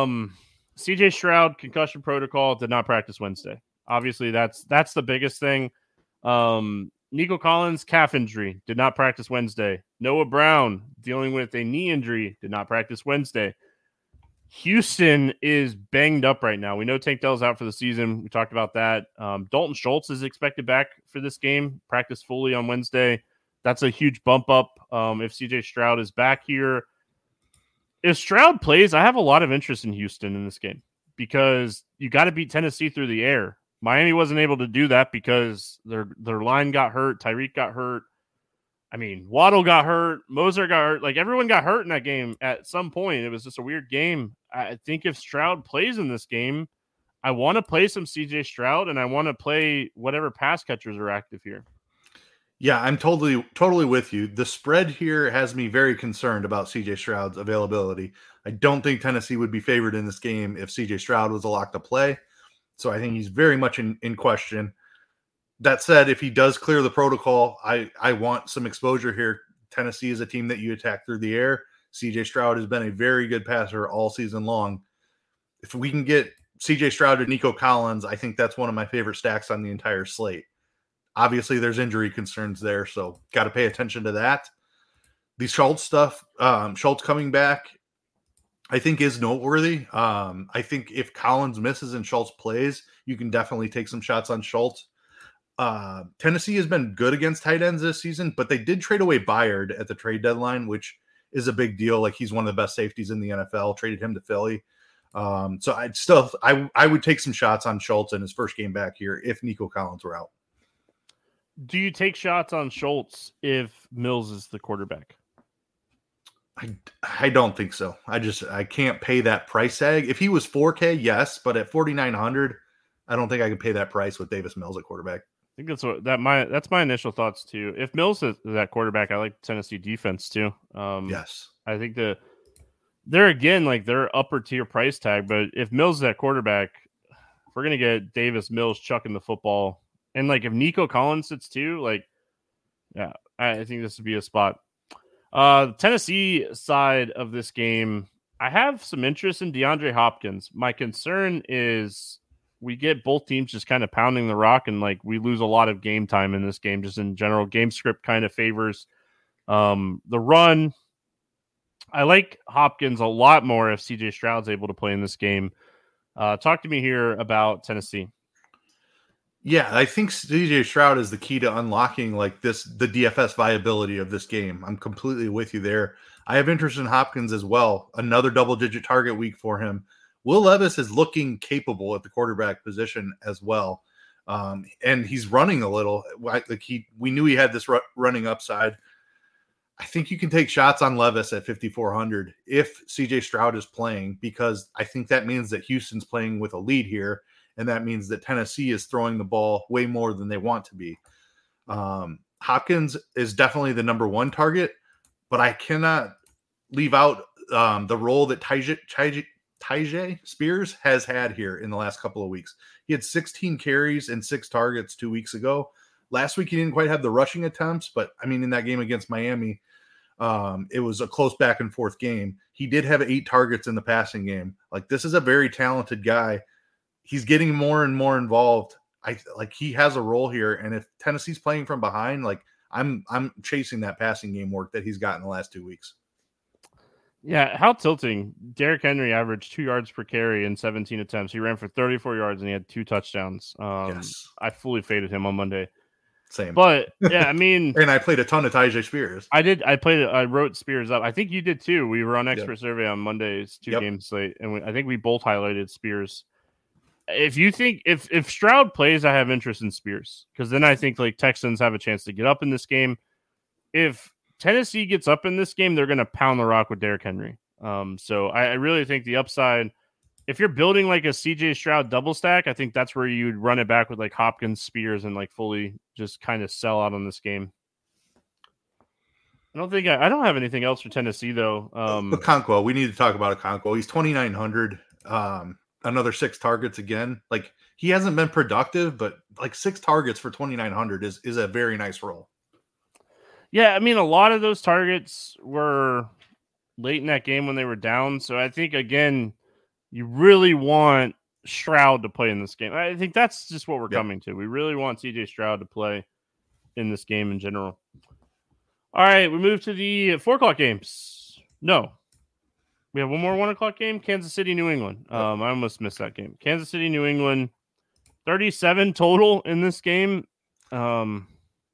CJ Stroud, concussion protocol, did not practice Wednesday. Obviously, that's the biggest thing. Nico Collins, calf injury, did not practice Wednesday. Noah Brown, dealing with a knee injury, did not practice Wednesday. Houston is banged up right now. We know Tank Dell's out for the season. We talked about that. Dalton Schultz is expected back for this game, practice fully on Wednesday. That's a huge bump up if CJ Stroud is back here. If Stroud plays, I have a lot of interest in Houston in this game because you got to beat Tennessee through the air. Miami wasn't able to do that because their line got hurt. Tyreek got hurt. I mean, Waddle got hurt. Moser got hurt. Like, everyone got hurt in that game at some point. It was just a weird game. I think if Stroud plays in this game, I want to play some CJ Stroud, and I want to play whatever pass catchers are active here. Yeah, I'm totally with you. The spread here has me very concerned about CJ Stroud's availability. I don't think Tennessee would be favored in this game if CJ Stroud was a lock to play. So I think he's very much in question. That said, if he does clear the protocol, I want some exposure here. Tennessee is a team that you attack through the air. CJ Stroud has been a very good passer all season long. If we can get CJ Stroud to Nico Collins, I think that's one of my favorite stacks on the entire slate. Obviously, there's injury concerns there, so got to pay attention to that. The Schultz stuff, Schultz coming back, I think is noteworthy. I think if Collins misses and Schultz plays, you can definitely take some shots on Schultz. Tennessee has been good against tight ends this season, but they did trade away Byard at the trade deadline, which is a big deal. Like, he's one of the best safeties in the NFL, traded him to Philly. So I would take some shots on Schultz in his first game back here if Nico Collins were out. Do you take shots on Schultz if Mills is the quarterback? I don't think so. I can't pay that price tag. If he was $4K, yes, but at $4,900, I don't think I could pay that price with Davis Mills at quarterback. I think that's my initial thoughts too. If Mills is that quarterback, I like Tennessee defense too. Yes, I think they're again like they're upper tier price tag, but if Mills is that quarterback, if we're gonna get Davis Mills chucking the football, and like if Nico Collins sits too, like yeah, I think this would be a spot. Tennessee side of this game, I have some interest in DeAndre Hopkins. My concern is we get both teams just kind of pounding the rock, and like we lose a lot of game time in this game. Just in general, game script kind of favors the run. I like Hopkins a lot more if CJ Stroud's able to play in this game. Talk to me here about Tennessee. Yeah, I think CJ Stroud is the key to unlocking the DFS viability of this game. I'm completely with you there. I have interest in Hopkins as well. Another double-digit target week for him. Will Levis is looking capable at the quarterback position as well, and he's running a little. We knew he had this running upside. I think you can take shots on Levis at 5,400 if CJ Stroud is playing, because I think that means that Houston's playing with a lead here. And that means that Tennessee is throwing the ball way more than they want to be. Hopkins is definitely the number one target, but I cannot leave out the role that Tyjae Spears has had here in the last couple of weeks. He had 16 carries and 6 targets 2 weeks ago. Last week, he didn't quite have the rushing attempts, but I mean, in that game against Miami, it was a close back and forth game. He did have 8 targets in the passing game. Like, this is a very talented guy. He's getting more and more involved. He has a role here, and if Tennessee's playing from behind, I'm chasing that passing game work that he's got in the last 2 weeks. Yeah, how tilting. Derrick Henry averaged 2 yards per carry in 17 attempts. He ran for 34 yards and he had 2 touchdowns. Yes. I fully faded him on Monday. Same. But yeah, I mean, and I played a ton of Tyjae Spears. I wrote Spears up. I think you did too. We were on Expert Survey on Monday's 2 game slate, and I think we both highlighted Spears. If you think if Stroud plays, I have interest in Spears, because then I think Texans have a chance to get up in this game. If Tennessee gets up in this game, they're going to pound the rock with Derrick Henry. So I really think the upside, if you're building a CJ Stroud double stack, I think that's where you'd run it back with Hopkins, Spears, and fully just kind of sell out on this game. I don't have anything else for Tennessee though. Okonkwo, we need to talk about Okonkwo. He's 2,900. Another 6 targets again. He hasn't been productive, but 6 targets for 2,900 is a very nice roll. Yeah, I mean, a lot of those targets were late in that game when they were down. So I think, again, you really want Stroud to play in this game. I think that's just what we're coming to. We really want CJ Stroud to play in this game in general. All right, we move to the 4 o'clock games. No. We have one more 1 o'clock game, Kansas City, New England. I almost missed that game. Kansas City, New England, 37 total in this game. Kansas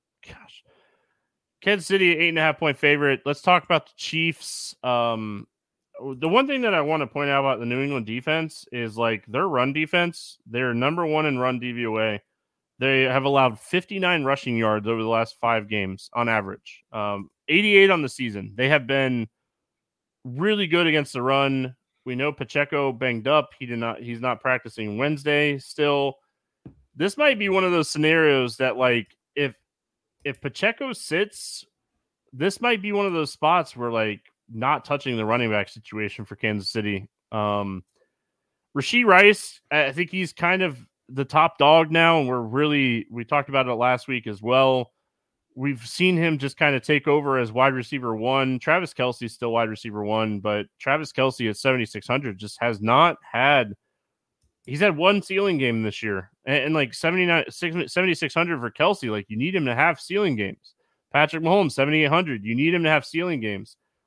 City, 8.5-point favorite. Let's talk about the Chiefs. The one thing that I want to point out about the New England defense is their run defense. They're number 1 in run DVOA. They have allowed 59 rushing yards over the last 5 games on average. 88 on the season. They have been really good against the run. We know Pacheco banged up. He's not practicing Wednesday still. This might be one of those scenarios that if Pacheco sits, this might be one of those spots where not touching the running back situation for Kansas City. Rashee Rice, I think he's kind of the top dog now, and we talked about it last week as well. We've seen him just kind of take over as wide receiver 1. Travis Kelce is still wide receiver 1, but Travis Kelce at 7,600 just has not had. He's had 1 ceiling game this year, and 7,600 for Kelce. You need him to have ceiling games. Patrick Mahomes, 7,800. You need him to have ceiling games.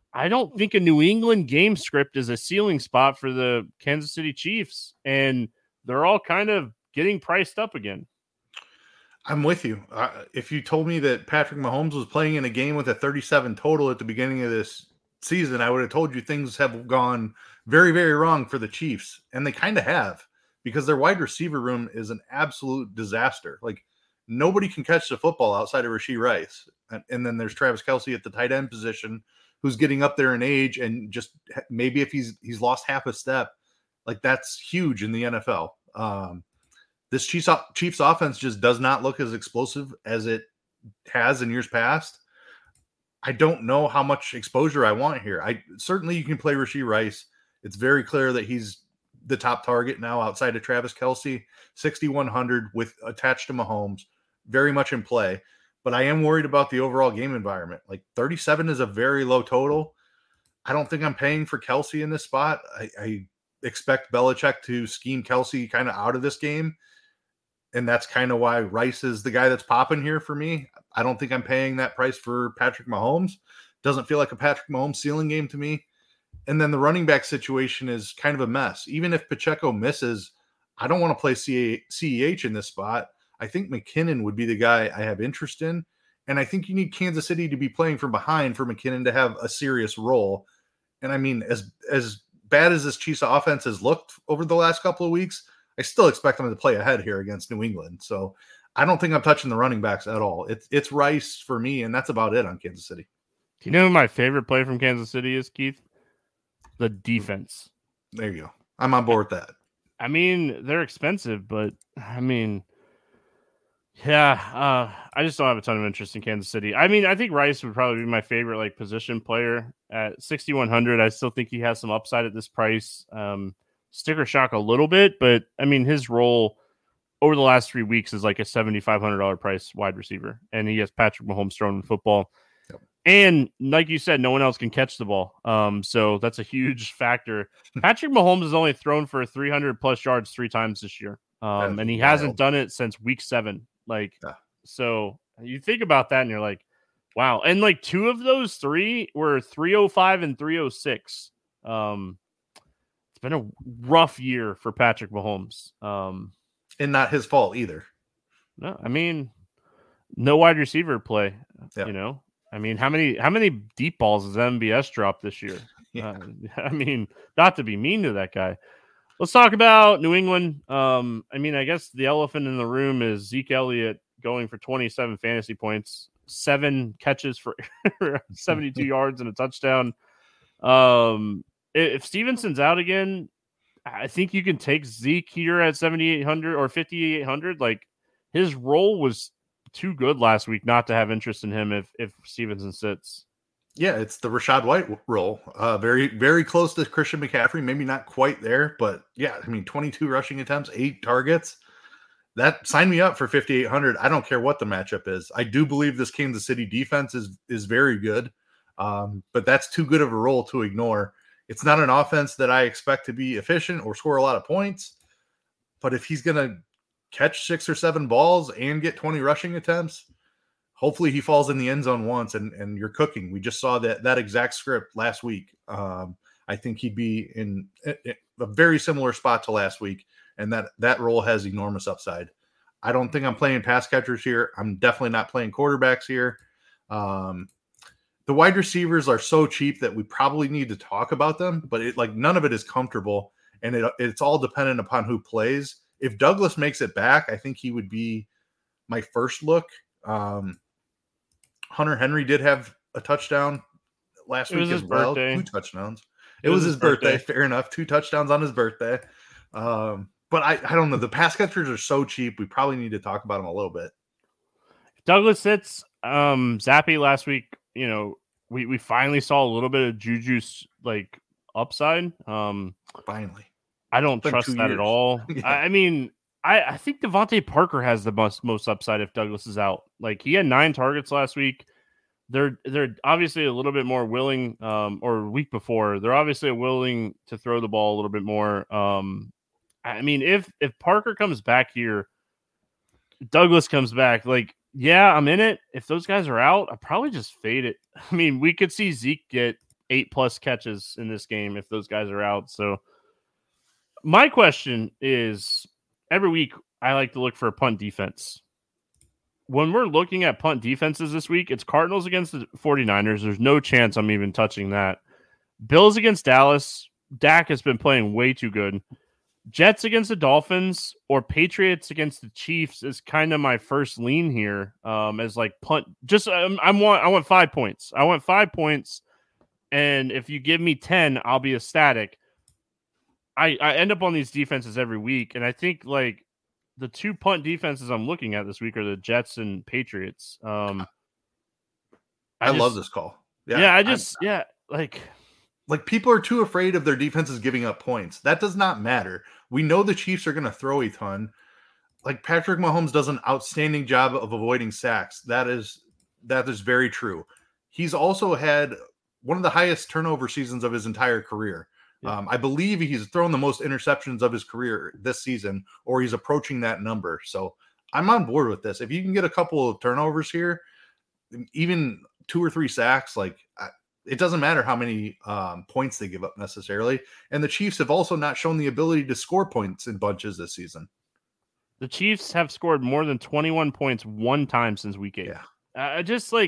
I don't think a New England game script is a ceiling spot for the Kansas City Chiefs, and they're all kind of getting priced up again. I'm with you. If you told me that Patrick Mahomes was playing in a game with a 37 total at the beginning of this season, I would have told you things have gone very, very wrong for the Chiefs. And they kind of have, because their wide receiver room is an absolute disaster. Like, nobody can catch the football outside of Rashee Rice. And then there's Travis Kelce at the tight end position, who's getting up there in age, and just maybe if he's lost half a step, like, that's huge in the NFL. This Chiefs offense just does not look as explosive as it has in years past. I don't know how much exposure I want here. Certainly you can play Rashee Rice. It's very clear that he's the top target now outside of Travis Kelce. 6,100 with attached to Mahomes, very much in play. But I am worried about the overall game environment. Like, 37 is a very low total. I don't think I'm paying for Kelce in this spot. I expect Belichick to scheme Kelce kind of out of this game. And that's kind of why Rice is the guy that's popping here for me. I don't think I'm paying that price for Patrick Mahomes. Doesn't feel like a Patrick Mahomes ceiling game to me. And then the running back situation is kind of a mess. Even if Pacheco misses, I don't want to play CEH in this spot. I think McKinnon would be the guy I have interest in. And I think you need Kansas City to be playing from behind for McKinnon to have a serious role. And I mean, as bad as this Chiefs offense has looked over the last couple of weeks, I still expect them to play ahead here against New England. So I don't think I'm touching the running backs at all. It's Rice for me, and that's about it on Kansas City. Do you know who my favorite play from Kansas City is, Keith? The defense. There you go. I'm on board with that. I mean, they're expensive, but I mean, yeah, I just don't have a ton of interest in Kansas City. I mean, I think Rice would probably be my favorite like position player at 6,100. I still think he has some upside at this price. Sticker shock a little bit, but I mean, his role over the last 3 weeks is like a $7,500 price wide receiver, and he has Patrick Mahomes throwing the football. Yep. And like you said, no one else can catch the ball. So that's a huge factor. Patrick Mahomes has only thrown for 300 plus yards 3 times this year. And he hasn't done it since week 7. So you think about that and you're like, wow. And like 2 of those 3 were 305 and 306. It's been a rough year for Patrick Mahomes. And not his fault either. No, I mean, no wide receiver play, you know? I mean, how many deep balls has MBS dropped this year? Yeah. I mean, not to be mean to that guy. Let's talk about New England. I mean, I guess the elephant in the room is Zeke Elliott going for 27 fantasy points, 7 catches for 72 yards and a touchdown. If Stevenson's out again, I think you can take Zeke here at 7,800 or 5,800. Like, his role was too good last week not to have interest in him if Stevenson sits. Yeah, it's the Rachaad White role. Very, very close to Christian McCaffrey. Maybe not quite there, but yeah, I mean, 22 rushing attempts, 8 targets. That sign me up for 5,800. I don't care what the matchup is. I do believe this Kansas City defense is very good, but that's too good of a role to ignore. It's not an offense that I expect to be efficient or score a lot of points, but if he's going to catch 6 or 7 balls and get 20 rushing attempts, hopefully he falls in the end zone once and you're cooking. We just saw that exact script last week. I think he'd be in a very similar spot to last week, and that role has enormous upside. I don't think I'm playing pass catchers here. I'm definitely not playing quarterbacks here. The wide receivers are so cheap that we probably need to talk about them, but none of it is comfortable, and it's all dependent upon who plays. If Douglas makes it back, I think he would be my first look. Hunter Henry did have a touchdown last week as well. Birthday. 2 touchdowns. It was his birthday. Fair enough. 2 touchdowns on his birthday. But I don't know. The pass catchers are so cheap. We probably need to talk about them a little bit. Douglas sits. Zappy last week, you know, we finally saw a little bit of Juju's like upside. Finally. I don't trust that at all. Yeah. I mean, I think Devontae Parker has the most upside if Douglas is out. Like, he had 9 targets last week. They're obviously a little bit more willing, or week before, they're obviously willing to throw the ball a little bit more. I mean, if Parker comes back here, Douglas comes back, like, yeah, I'm in it. If those guys are out, I probably just fade it. I mean, we could see Zeke get 8+ catches in this game if those guys are out. So my question is, every week I like to look for a punt defense. When we're looking at punt defenses this week, it's Cardinals against the 49ers. There's no chance I'm even touching that. Bills against Dallas. Dak has been playing way too good. Jets against the Dolphins or Patriots against the Chiefs is kind of my first lean here. As like punt, just I want 5 points. I want 5 points, and if you give me 10, I'll be ecstatic. I end up on these defenses every week, and I think like the 2 punt defenses I'm looking at this week are the Jets and Patriots. I love this call. Yeah, Like people are too afraid of their defenses giving up points. That does not matter. We know the Chiefs are going to throw a ton. Like Patrick Mahomes does an outstanding job of avoiding sacks. That is very true. He's also had one of the highest turnover seasons of his entire career. Yeah. I believe he's thrown the most interceptions of his career this season, or he's approaching that number. So I'm on board with this. If you can get a couple of turnovers here, even 2 or 3 sacks, it doesn't matter how many points they give up necessarily. And the Chiefs have also not shown the ability to score points in bunches this season. The Chiefs have scored more than 21 points one time since week 8. Yeah.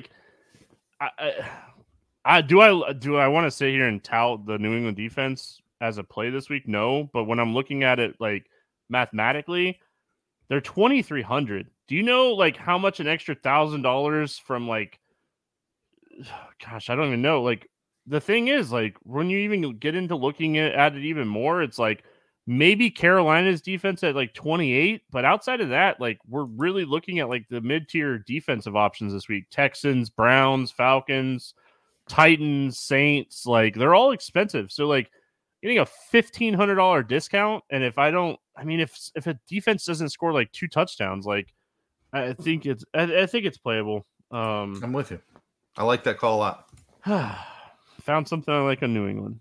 Do I want to sit here and tout the New England defense as a play this week? No. But when I'm looking at it like mathematically, they're 2,300. Do you know like how much an extra $1,000 from like, gosh, I don't even know. Like the thing is, like when you even get into looking at it even more, it's like maybe Carolina's defense at like 28, but outside of that, like we're really looking at like the mid-tier defensive options this week. Texans, Browns, Falcons, Titans, Saints, like they're all expensive. So like getting a $1,500 discount, and if a defense doesn't score like 2 touchdowns, like I think it's playable. I'm with you. I like that call a lot. Found something I like on New England.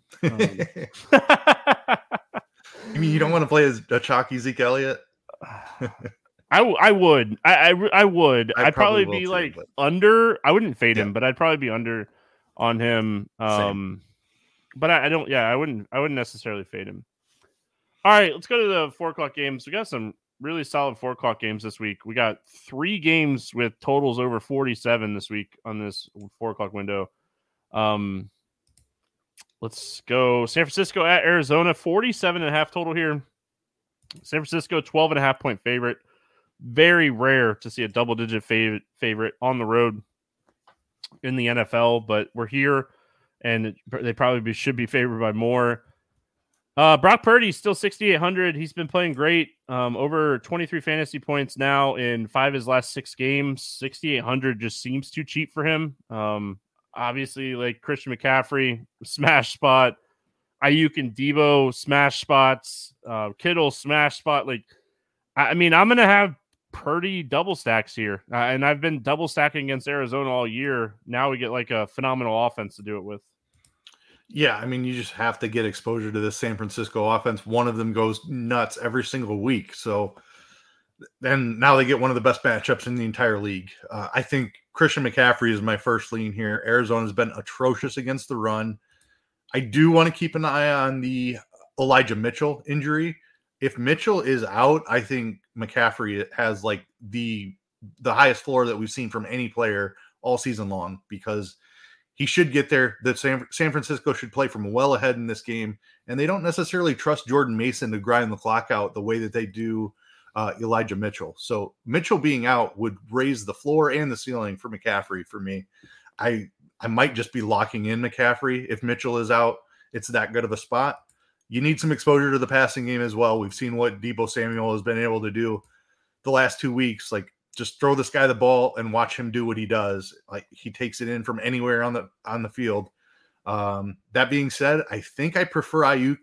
You mean you don't want to play as a chalky Zeke Elliott? I would. I would. I'd probably be too, like under. I wouldn't fade him, but I'd probably be under on him. But I don't. Yeah, I wouldn't necessarily fade him. All right, let's go to the 4:00 games. We got some really solid 4:00 games this week. We got 3 games with totals over 47 this week on this 4:00 window. Let's go San Francisco at Arizona, 47.5 total here. San Francisco, 12.5 point favorite. Very rare to see a double-digit favorite on the road in the NFL, but we're here, and they probably should be favored by more. Brock Purdy still 6,800. He's been playing great. Over 23 fantasy points now in 5 of his last 6 games. 6,800 just seems too cheap for him. Obviously, like Christian McCaffrey, smash spot. Ayuk and Debo, smash spots. Kittle, smash spot. Like, I'm going to have Purdy double stacks here. And I've been double stacking against Arizona all year. Now we get like a phenomenal offense to do it with. Yeah, I mean, you just have to get exposure to this San Francisco offense. One of them goes nuts every single week. So then now they get one of the best matchups in the entire league. I think Christian McCaffrey is my first lean here. Arizona's been atrocious against the run. I do want to keep an eye on the Elijah Mitchell injury. If Mitchell is out, I think McCaffrey has like the highest floor that we've seen from any player all season long, because he should get there. That San Francisco should play from well ahead in this game, and they don't necessarily trust Jordan Mason to grind the clock out the way that they do Elijah Mitchell. So Mitchell being out would raise the floor and the ceiling for McCaffrey for me. I might just be locking in McCaffrey if Mitchell is out. It's that good of a spot. You need some exposure to the passing game as well. We've seen what Deebo Samuel has been able to do the last 2 weeks. Like, just throw this guy the ball and watch him do what he does. Like, he takes it in from anywhere on the field. That being said, I think I prefer Ayuk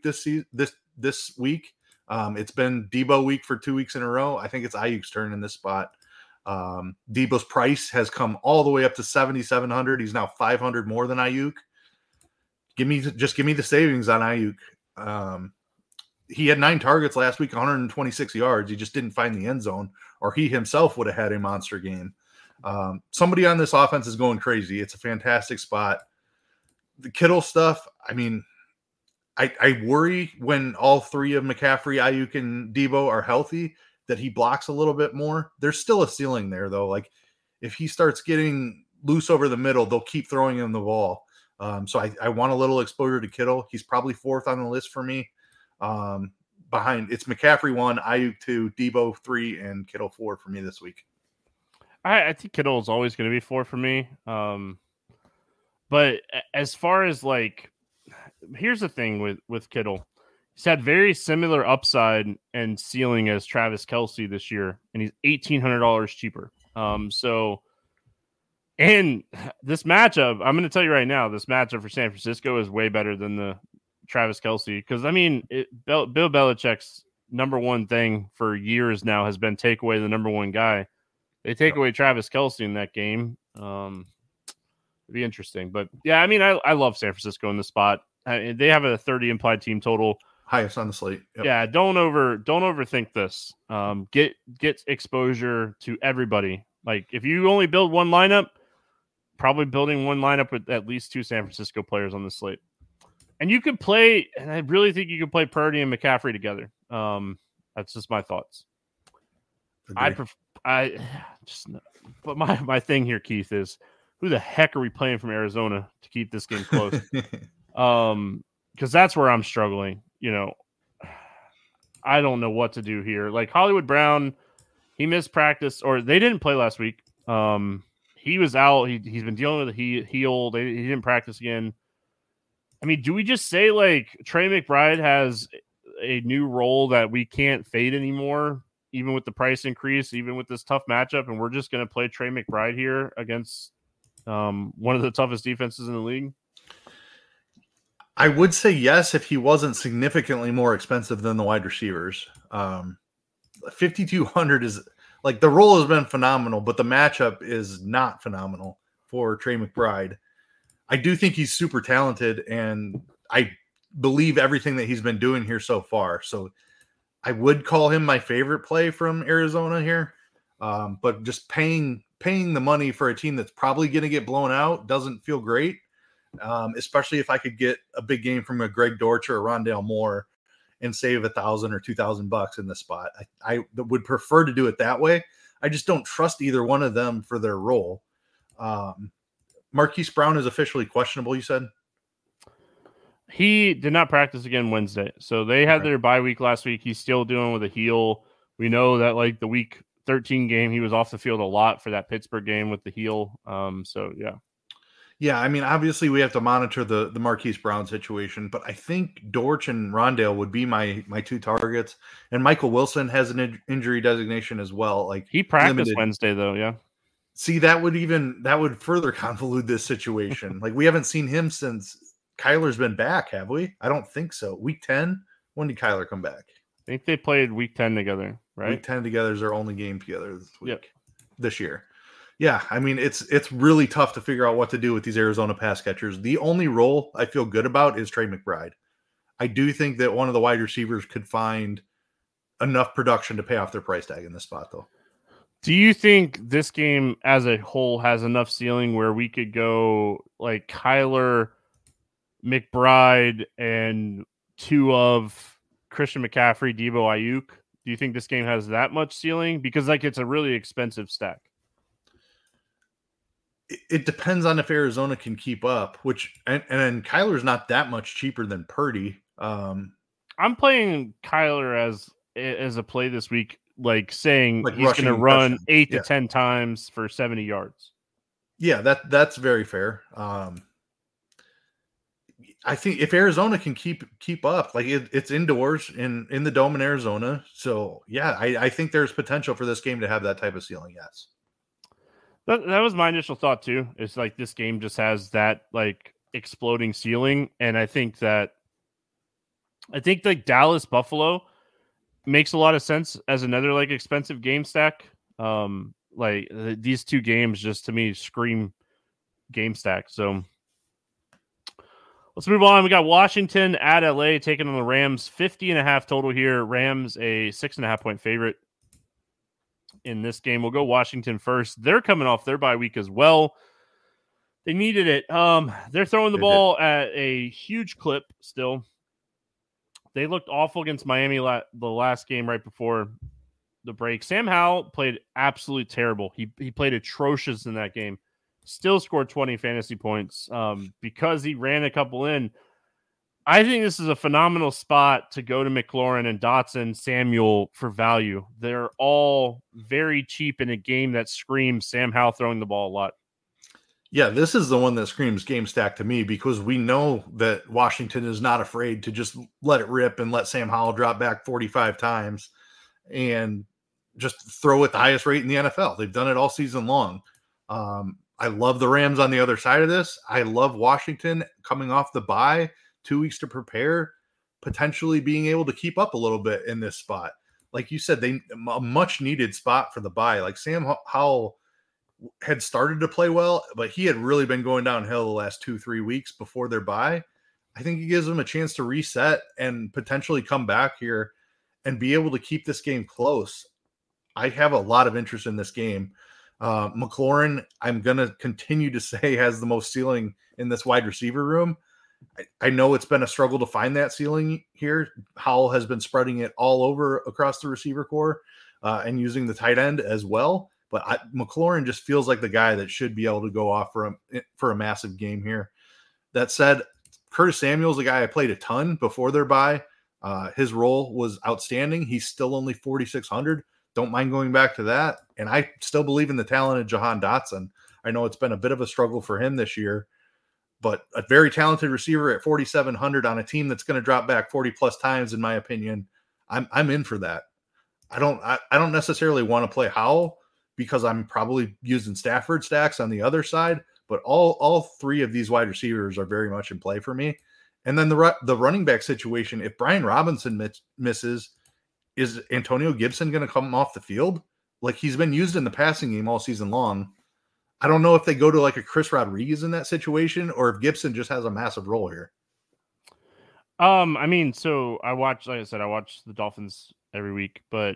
this week. It's been Deebo week for 2 weeks in a row. I think it's Ayuk's turn in this spot. Deebo's price has come all the way up to 7,700. He's now 500 more than Ayuk. Give me the savings on Ayuk. He had 9 targets last week, 126 yards. He just didn't find the end zone, or he himself would have had a monster game. Somebody on this offense is going crazy. It's a fantastic spot. The Kittle stuff, I mean, I worry when all three of McCaffrey, Ayuk, and Debo are healthy that he blocks a little bit more. There's still a ceiling there, though. Like, if he starts getting loose over the middle, they'll keep throwing him the ball. So I want a little exposure to Kittle. He's probably fourth on the list for me. Behind, it's McCaffrey 1, Ayuk 2, Debo 3, and Kittle 4 for me this week. I think Kittle is always going to be 4 for me. But as far as like, here's the thing with Kittle. He's had very similar upside and ceiling as Travis Kelce this year, and he's $1,800 cheaper. So, and this matchup, I'm going to tell you right now, this matchup for San Francisco is way better than the Travis Kelce. Because, I mean, Bill Belichick's number one thing for years now has been take away the number one guy. They take away Travis Kelce in that game. It'd be interesting. But, yeah, I mean, I love San Francisco in the spot. They have a 30 implied team total. Highest on the slate. Yep. Yeah, don't overthink this. Get exposure to everybody. Like, if you only build one lineup, probably building one lineup with at least 2 San Francisco players on the slate. And you could play, and I really think you could play Purdy and McCaffrey together. That's just my thoughts. But my thing here, Keith, is who the heck are we playing from Arizona to keep this game close? Because that's where I'm struggling. You know, I don't know what to do here. Like Hollywood Brown, he missed practice, or they didn't play last week. He was out. He's been dealing with a heel. He didn't practice again. I mean, do we just say like Trey McBride has a new role that we can't fade anymore, even with the price increase, even with this tough matchup, and we're just going to play Trey McBride here against one of the toughest defenses in the league? I would say yes if he wasn't significantly more expensive than the wide receivers. 5,200 is like the role has been phenomenal, but the matchup is not phenomenal for Trey McBride. I do think he's super talented, and I believe everything that he's been doing here so far. So I would call him my favorite play from Arizona here. But just paying the money for a team that's probably going to get blown out doesn't feel great. Especially if I could get a big game from a Greg Dortch or a Rondale Moore and save $1,000 or $2,000 in the spot. I would prefer to do it that way. I just don't trust either one of them for their role. Marquise Brown is officially questionable, you said? He did not practice again Wednesday. So they had their bye week last week. He's still dealing with a heel. We know that like the week 13 game, he was off the field a lot for that Pittsburgh game with the heel. So, yeah. Yeah, I mean, obviously we have to monitor the Marquise Brown situation, but I think Dortch and Rondale would be my 2 targets. And Michael Wilson has an injury designation as well. Like he practiced Wednesday though, yeah. See, that would further convolute this situation. Like we haven't seen him since Kyler's been back, have we? I don't think so. Week 10? When did Kyler come back? I think they played week 10 together, right? Week 10 together is their only game together this week. This year. Yeah, I mean, it's really tough to figure out what to do with these Arizona pass catchers. The only role I feel good about is Trey McBride. I do think that one of the wide receivers could find enough production to pay off their price tag in this spot, though. Do you think this game as a whole has enough ceiling where we could go like Kyler, McBride, and 2 of Christian McCaffrey, Debo, Ayuk? Do you think this game has that much ceiling? Because like it's a really expensive stack. It depends on if Arizona can keep up, and Kyler's not that much cheaper than Purdy. I'm playing Kyler as a play this week, like saying like he's going to run 8 to 10 times for 70 yards. Yeah, that's very fair. I think if Arizona can keep up, like it's indoors in the dome in Arizona. So yeah, I think there's potential for this game to have that type of ceiling. Yes. That was my initial thought too. It's like this game just has that like exploding ceiling, and I think like Dallas Buffalo makes a lot of sense as another like expensive game stack. These 2 games just to me scream game stack. So let's move on. We got Washington at LA taking on the Rams. 50.5 total here. Rams a 6.5 point favorite in this game. We'll go Washington first. They're coming off their bye week as well. They needed it. They're throwing the ball at a huge clip still. They looked awful against Miami the last game right before the break. Sam Howell played absolutely terrible. He played atrocious in that game. Still scored 20 fantasy points because he ran a couple in. I think this is a phenomenal spot to go to McLaurin and Dotson, Samuel for value. They're all very cheap in a game that screams Sam Howell throwing the ball a lot. Yeah, this is the one that screams game stack to me because we know that Washington is not afraid to just let it rip and let Sam Howell drop back 45 times and just throw at the highest rate in the NFL. They've done it all season long. I love the Rams on the other side of this. I love Washington coming off the bye, 2 weeks to prepare, potentially being able to keep up a little bit in this spot. Like you said, a much needed spot for the bye. Like Sam Howell had started to play well, but he had really been going downhill the last 2-3 weeks before their bye. I think it gives them a chance to reset and potentially come back here and be able to keep this game close. I have a lot of interest in this game. McLaurin, I'm going to continue to say, has the most ceiling in this wide receiver room. I know it's been a struggle to find that ceiling here. Howell has been spreading it all over across the receiver core and using the tight end as well. But McLaurin just feels like the guy that should be able to go off for a massive game here. That said, Curtis Samuel's the guy I played a ton before their bye. His role was outstanding. He's still only 4,600. Don't mind going back to that. And I still believe in the talent of Jahan Dotson. I know it's been a bit of a struggle for him this year, but a very talented receiver at 4,700 on a team that's going to drop back 40 plus times, in my opinion. I'm in for that. I don't necessarily want to play Howell because I'm probably using Stafford stacks on the other side, but all three of these wide receivers are very much in play for me. And then the running back situation, if Brian Robinson misses, is Antonio Gibson going to come off the field? Like he's been used in the passing game all season long. I don't know if they go to like a Chris Rodriguez in that situation or if Gibson just has a massive role here. I mean, so like I said, I watch the Dolphins every week, but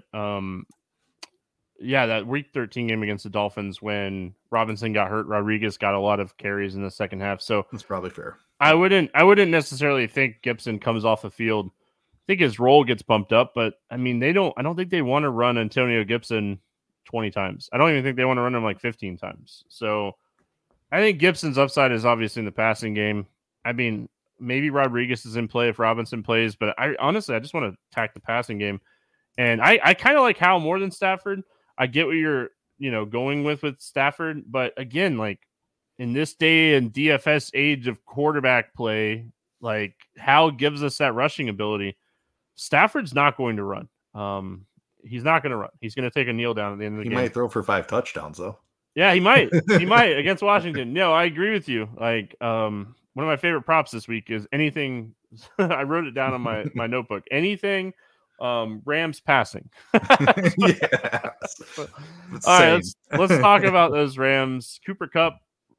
yeah, that week 13 game against the Dolphins when Robinson got hurt, Rodriguez got a lot of carries in the second half. So that's probably fair. I wouldn't necessarily think Gibson comes off the field. I think his role gets bumped up, but I mean, I don't think they want to run Antonio Gibson 20 times. I don't even think they want to run him like 15 times. So I think Gibson's upside is obviously in the passing game. I mean, maybe Rodriguez is in play if Robinson plays, but I just want to attack the passing game. And I kind of like Howell more than Stafford. I get what you're, going with Stafford, but again, like in this day and DFS age of quarterback play, like Howell gives us that rushing ability. Stafford's not going to run. He's not going to run. He's going to take a kneel down at the end of the game. He might throw for 5 touchdowns though. Yeah, he might. He might against Washington. No, I agree with you. Like, one of my favorite props this week is anything. I wrote it down on my notebook. Anything. Rams passing. Yeah. All right, let's talk about those Rams. Cooper Kupp.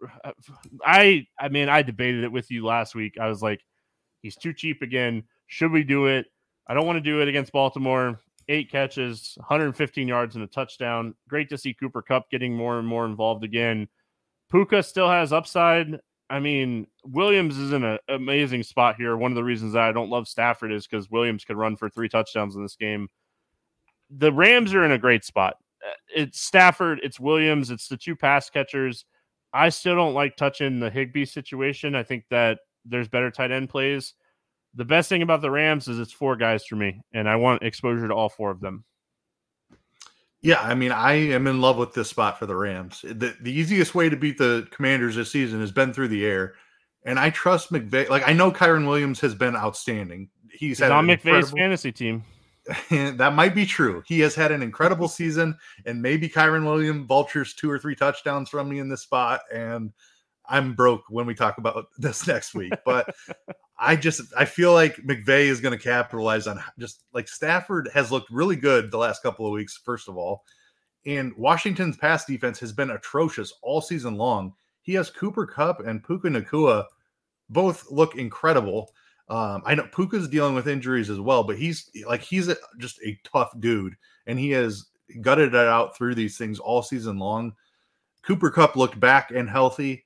I mean, I debated it with you last week. I was like, he's too cheap again. Should we do it? I don't want to do it against Baltimore. 8 catches, 115 yards and a touchdown. Great to see Cooper Kupp getting more and more involved again. Puka still has upside. I mean, Williams is in an amazing spot here. One of the reasons that I don't love Stafford is because Williams could run for 3 touchdowns in this game. The Rams are in a great spot. It's Stafford, it's Williams, it's the 2 pass catchers. I still don't like touching the Higbee situation. I think that there's better tight end plays. The best thing about the Rams is it's 4 guys for me, and I want exposure to all 4 of them. Yeah, I mean, I am in love with this spot for the Rams. The easiest way to beat the Commanders this season has been through the air, and I trust McVay. Like, I know Kyren Williams has been outstanding. He's had on McVay's fantasy team. That might be true. He has had an incredible season, and maybe Kyren Williams vultures 2 or 3 touchdowns from me in this spot, and I'm broke when we talk about this next week. But I feel like McVay is going to capitalize on just like Stafford has looked really good the last couple of weeks, first of all. And Washington's pass defense has been atrocious all season long. He has Cooper Kupp and Puka Nacua both look incredible. I know Puka's dealing with injuries as well, but he's just a tough dude, and he has gutted it out through these things all season long. Cooper Kupp looked back and healthy.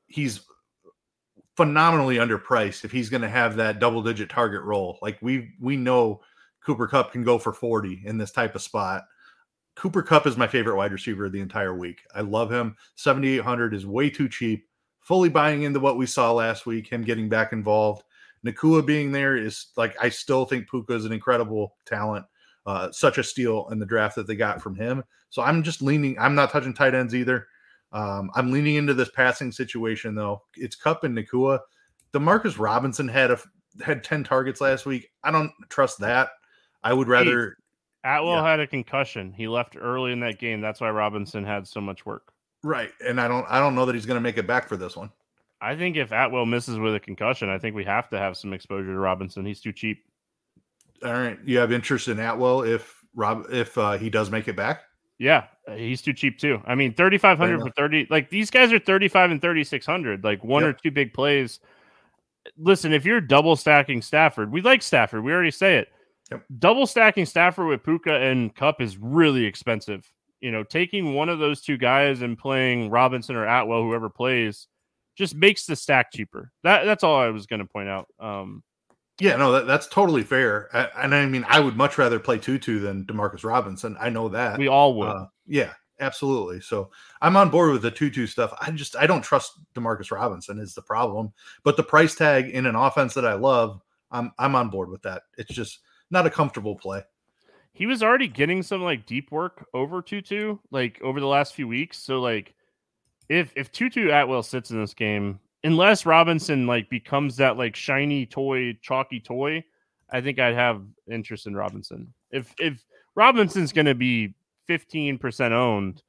he's phenomenally underpriced if he's going to have that double-digit target role. Like we know Cooper Kupp can go for 40 in this type of spot. Cooper Kupp is my favorite wide receiver of the entire week. I love him. 7,800 is way too cheap. Fully buying into what we saw last week, him getting back involved. Nacua being there is like, I still think Puka is an incredible talent. Such a steal in the draft that they got from him. So I'm just leaning. I'm not touching tight ends either. I'm leaning into this passing situation though. It's Kupp and Nacua. Demarcus Robinson had 10 targets last week. I don't trust that. I would rather. Atwell had a concussion. He left early in that game. That's why Robinson had so much work. Right, and I don't know that he's going to make it back for this one. I think if Atwell misses with a concussion, I think we have to have some exposure to Robinson. He's too cheap. All right, you have interest in Atwell if he does make it back? Yeah, he's too cheap too. I mean, 3,500 for 30. Like these guys are 35 and 3,600. Like one or two big plays. Listen, if you're double stacking Stafford, we like Stafford. We already say it. Yep. Double stacking Stafford with Puka and Kupp is really expensive. You know, taking one of those two guys and playing Robinson or Atwell, whoever plays, just makes the stack cheaper. That's all I was going to point out. Yeah, no, that's totally fair. And I mean, I would much rather play Tutu than Demarcus Robinson. I know that. We all would. Yeah, absolutely. So I'm on board with the Tutu stuff. I don't trust Demarcus Robinson is the problem. But the price tag in an offense that I love, I'm on board with that. It's just not a comfortable play. He was already getting some like deep work over Tutu, like over the last few weeks. So like if Tutu Atwell sits in this game, unless Robinson like becomes that like shiny toy, chalky toy, I think I'd have interest in Robinson. If Robinson's going to be 15% owned,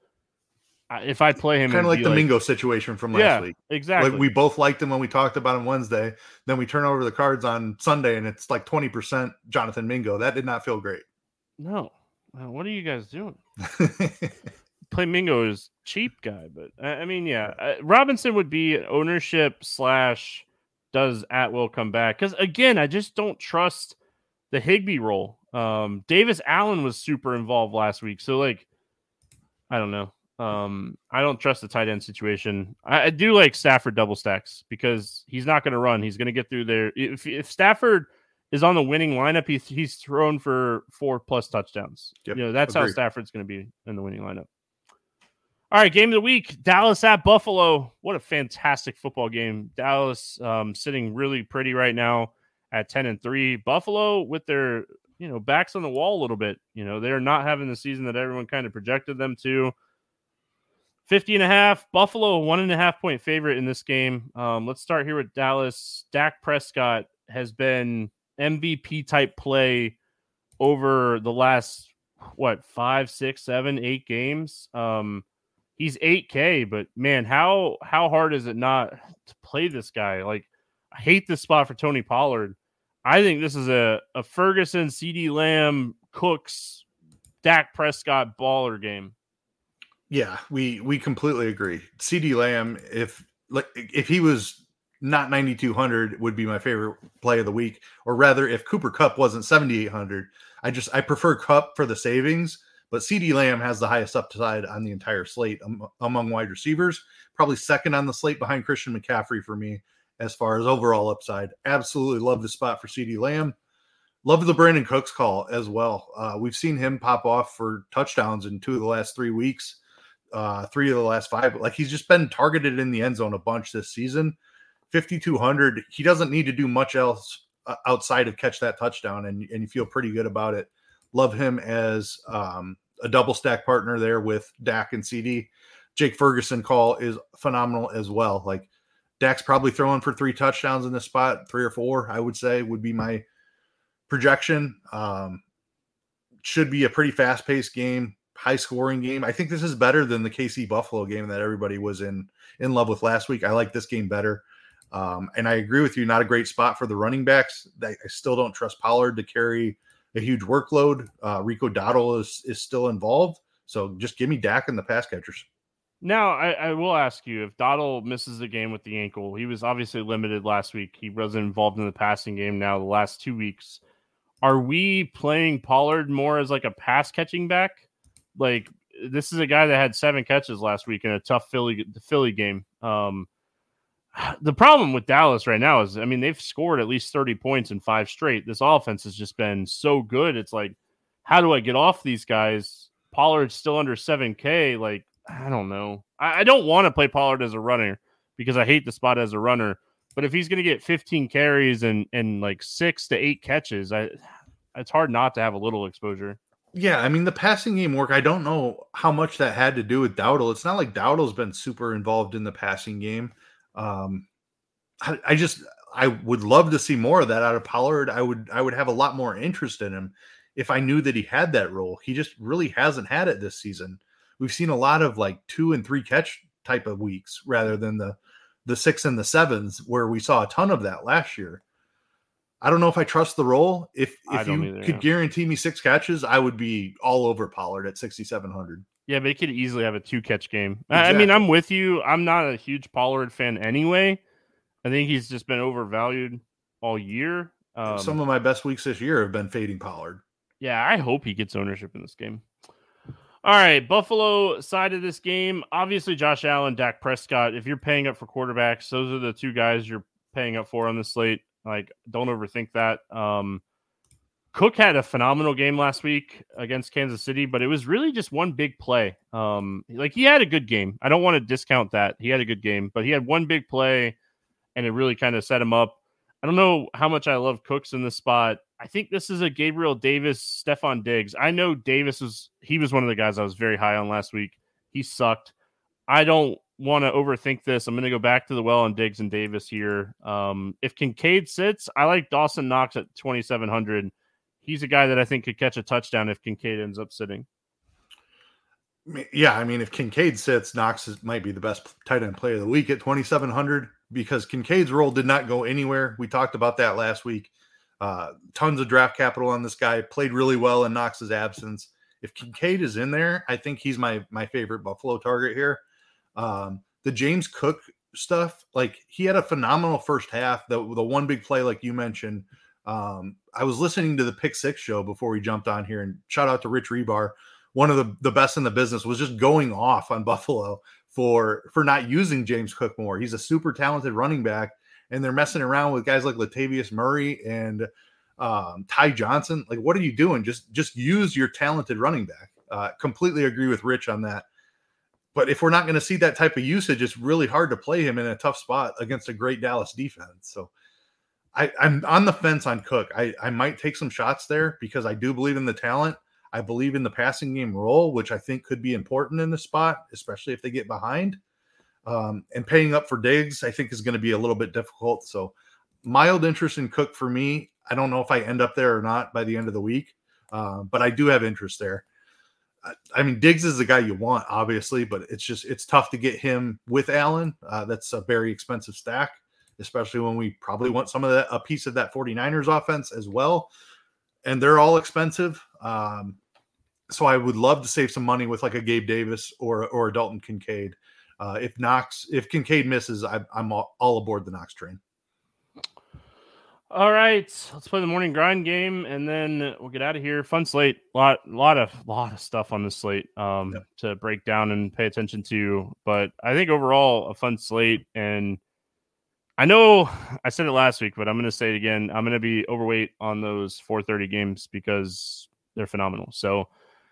if I play him, kind of like the Mingo situation from last week. Exactly. Like we both liked him when we talked about him Wednesday. Then we turn over the cards on Sunday, and it's like 20% Jonathan Mingo. That did not feel great. No. What are you guys doing? Play Mingo is cheap guy, but I mean, yeah, Robinson would be ownership / does Atwell come back? Because again, I just don't trust the Higbee role. Davis Allen was super involved last week, so like, I don't know. I don't trust the tight end situation. I do like Stafford double stacks because he's not going to run. He's going to get through there. If Stafford is on the winning lineup, he's thrown for 4+ touchdowns. Yep. You know, that's how Stafford's going to be in the winning lineup. All right, game of the week, Dallas at Buffalo. What a fantastic football game. Dallas sitting really pretty right now at 10-3. Buffalo with their, backs on the wall a little bit. They're not having the season that everyone kind of projected them to. 50.5. Buffalo, 1.5 point favorite in this game. Let's start here with Dallas. Dak Prescott has been MVP type play over the last, 5, 6, 7, 8 games. He's 8K, but man, how hard is it not to play this guy? Like, I hate this spot for Tony Pollard. I think this is a Ferguson, CeeDee Lamb, Cooks, Dak Prescott baller game. Yeah, we completely agree. CeeDee Lamb, if he was not 9,200, would be my favorite play of the week. Or rather, if Cooper Kupp wasn't 7,800, I prefer Kupp for the savings. But CeeDee Lamb has the highest upside on the entire slate among wide receivers. Probably second on the slate behind Christian McCaffrey for me as far as overall upside. Absolutely love the spot for CeeDee Lamb. Love the Brandon Cooks call as well. We've seen him pop off for touchdowns in 2 of the last 3 weeks. 3 of the last 5. Like, he's just been targeted in the end zone a bunch this season. 5,200. He doesn't need to do much else outside of catch that touchdown, and you feel pretty good about it. Love him as a double stack partner there with Dak and CD. Jake Ferguson call is phenomenal as well. Like, Dak's probably throwing for 3 touchdowns in this spot, 3 or 4, I would say, would be my projection. Should be a pretty fast-paced game, high-scoring game. I think this is better than the KC Buffalo game that everybody was in love with last week. I like this game better. And I agree with you, not a great spot for the running backs. I still don't trust Pollard to carry a huge workload. Rico Dowdle is still involved. So just give me Dak and the pass catchers. Now, I will ask you, if Dowdle misses the game with the ankle, he was obviously limited last week. He wasn't involved in the passing game now the last 2 weeks. Are we playing Pollard more as like a pass catching back? Like, this is a guy that had 7 catches last week in a tough Philly game. the problem with Dallas right now is, I mean, they've scored at least 30 points in 5 straight. This offense has just been so good. It's like, how do I get off these guys? Pollard's still under 7K. Like, I don't know. I don't want to play Pollard as a runner because I hate the spot as a runner. But if he's going to get 15 carries and like 6 to 8 catches, it's hard not to have a little exposure. Yeah, I mean, the passing game work, I don't know how much that had to do with Dowdle. It's not like Dowdle's been super involved in the passing game. I would love to see more of that out of Pollard. I would have a lot more interest in him if I knew that he had that role. He just really hasn't had it this season. We've seen a lot of like 2 and 3 catch type of weeks rather than the 6 and the 7s where we saw a ton of that last year. I don't know if I trust the role. If you could guarantee me 6 catches, I would be all over Pollard at 6,700. Yeah, but he could easily have a 2-catch game. Exactly. I mean, I'm with you. I'm not a huge Pollard fan anyway. I think he's just been overvalued all year. Some of my best weeks this year have been fading Pollard. Yeah, I hope he gets ownership in this game. All right, Buffalo side of this game. Obviously, Josh Allen, Dak Prescott. If you're paying up for quarterbacks, those are the 2 guys you're paying up for on the slate. Like, don't overthink that. Cook had a phenomenal game last week against Kansas City, but it was really just one big play. Like, he had a good game. I don't want to discount that. He had a good game, but he had one big play, and it really kind of set him up. I don't know how much I love Cooks in this spot. I think this is a Gabriel Davis, Stephon Diggs. I know Davis was one of the guys I was very high on last week. He sucked. I don't want to overthink this. I'm going to go back to the well on Diggs and Davis here. If Kincaid sits, I like Dawson Knox at 2,700. He's a guy that I think could catch a touchdown if Kincaid ends up sitting. Yeah, I mean, if Kincaid sits, Knox might be the best tight end play of the week at 2,700 because Kincaid's role did not go anywhere. We talked about that last week. Tons of draft capital on this guy. Played really well in Knox's absence. If Kincaid is in there, I think he's my favorite Buffalo target here. The James Cook stuff, like, he had a phenomenal first half. The one big play, like you mentioned. I was listening to the Pick Six show before we jumped on here, and shout out to Rich Rebar. One of the best in the business was just going off on Buffalo for not using James Cook more. He's a super talented running back, and they're messing around with guys like Latavius Murray and Ty Johnson. Like, what are you doing? Just use your talented running back. Completely agree with Rich on that. But if we're not going to see that type of usage, it's really hard to play him in a tough spot against a great Dallas defense. So I'm on the fence on Cook. I might take some shots there because I do believe in the talent. I believe in the passing game role, which I think could be important in this spot, especially if they get behind. And paying up for Diggs, I think, is going to be a little bit difficult. So mild interest in Cook for me. I don't know if I end up there or not by the end of the week, but I do have interest there. I mean, Diggs is the guy you want, obviously, but it's tough to get him with Allen. That's a very expensive stack, especially when we probably want some of that, a piece of that 49ers offense as well. And they're all expensive. So I would love to save some money with like a Gabe Davis or a Dalton Kincaid. If Kincaid misses, I'm all aboard the Knox train. All right, let's play the morning grind game, and then we'll get out of here. Fun slate, lot of stuff on this slate to break down and pay attention to. But I think overall a fun slate, and I know I said it last week, but I'm going to say it again. I'm going to be overweight on those 4:30 games because they're phenomenal. So,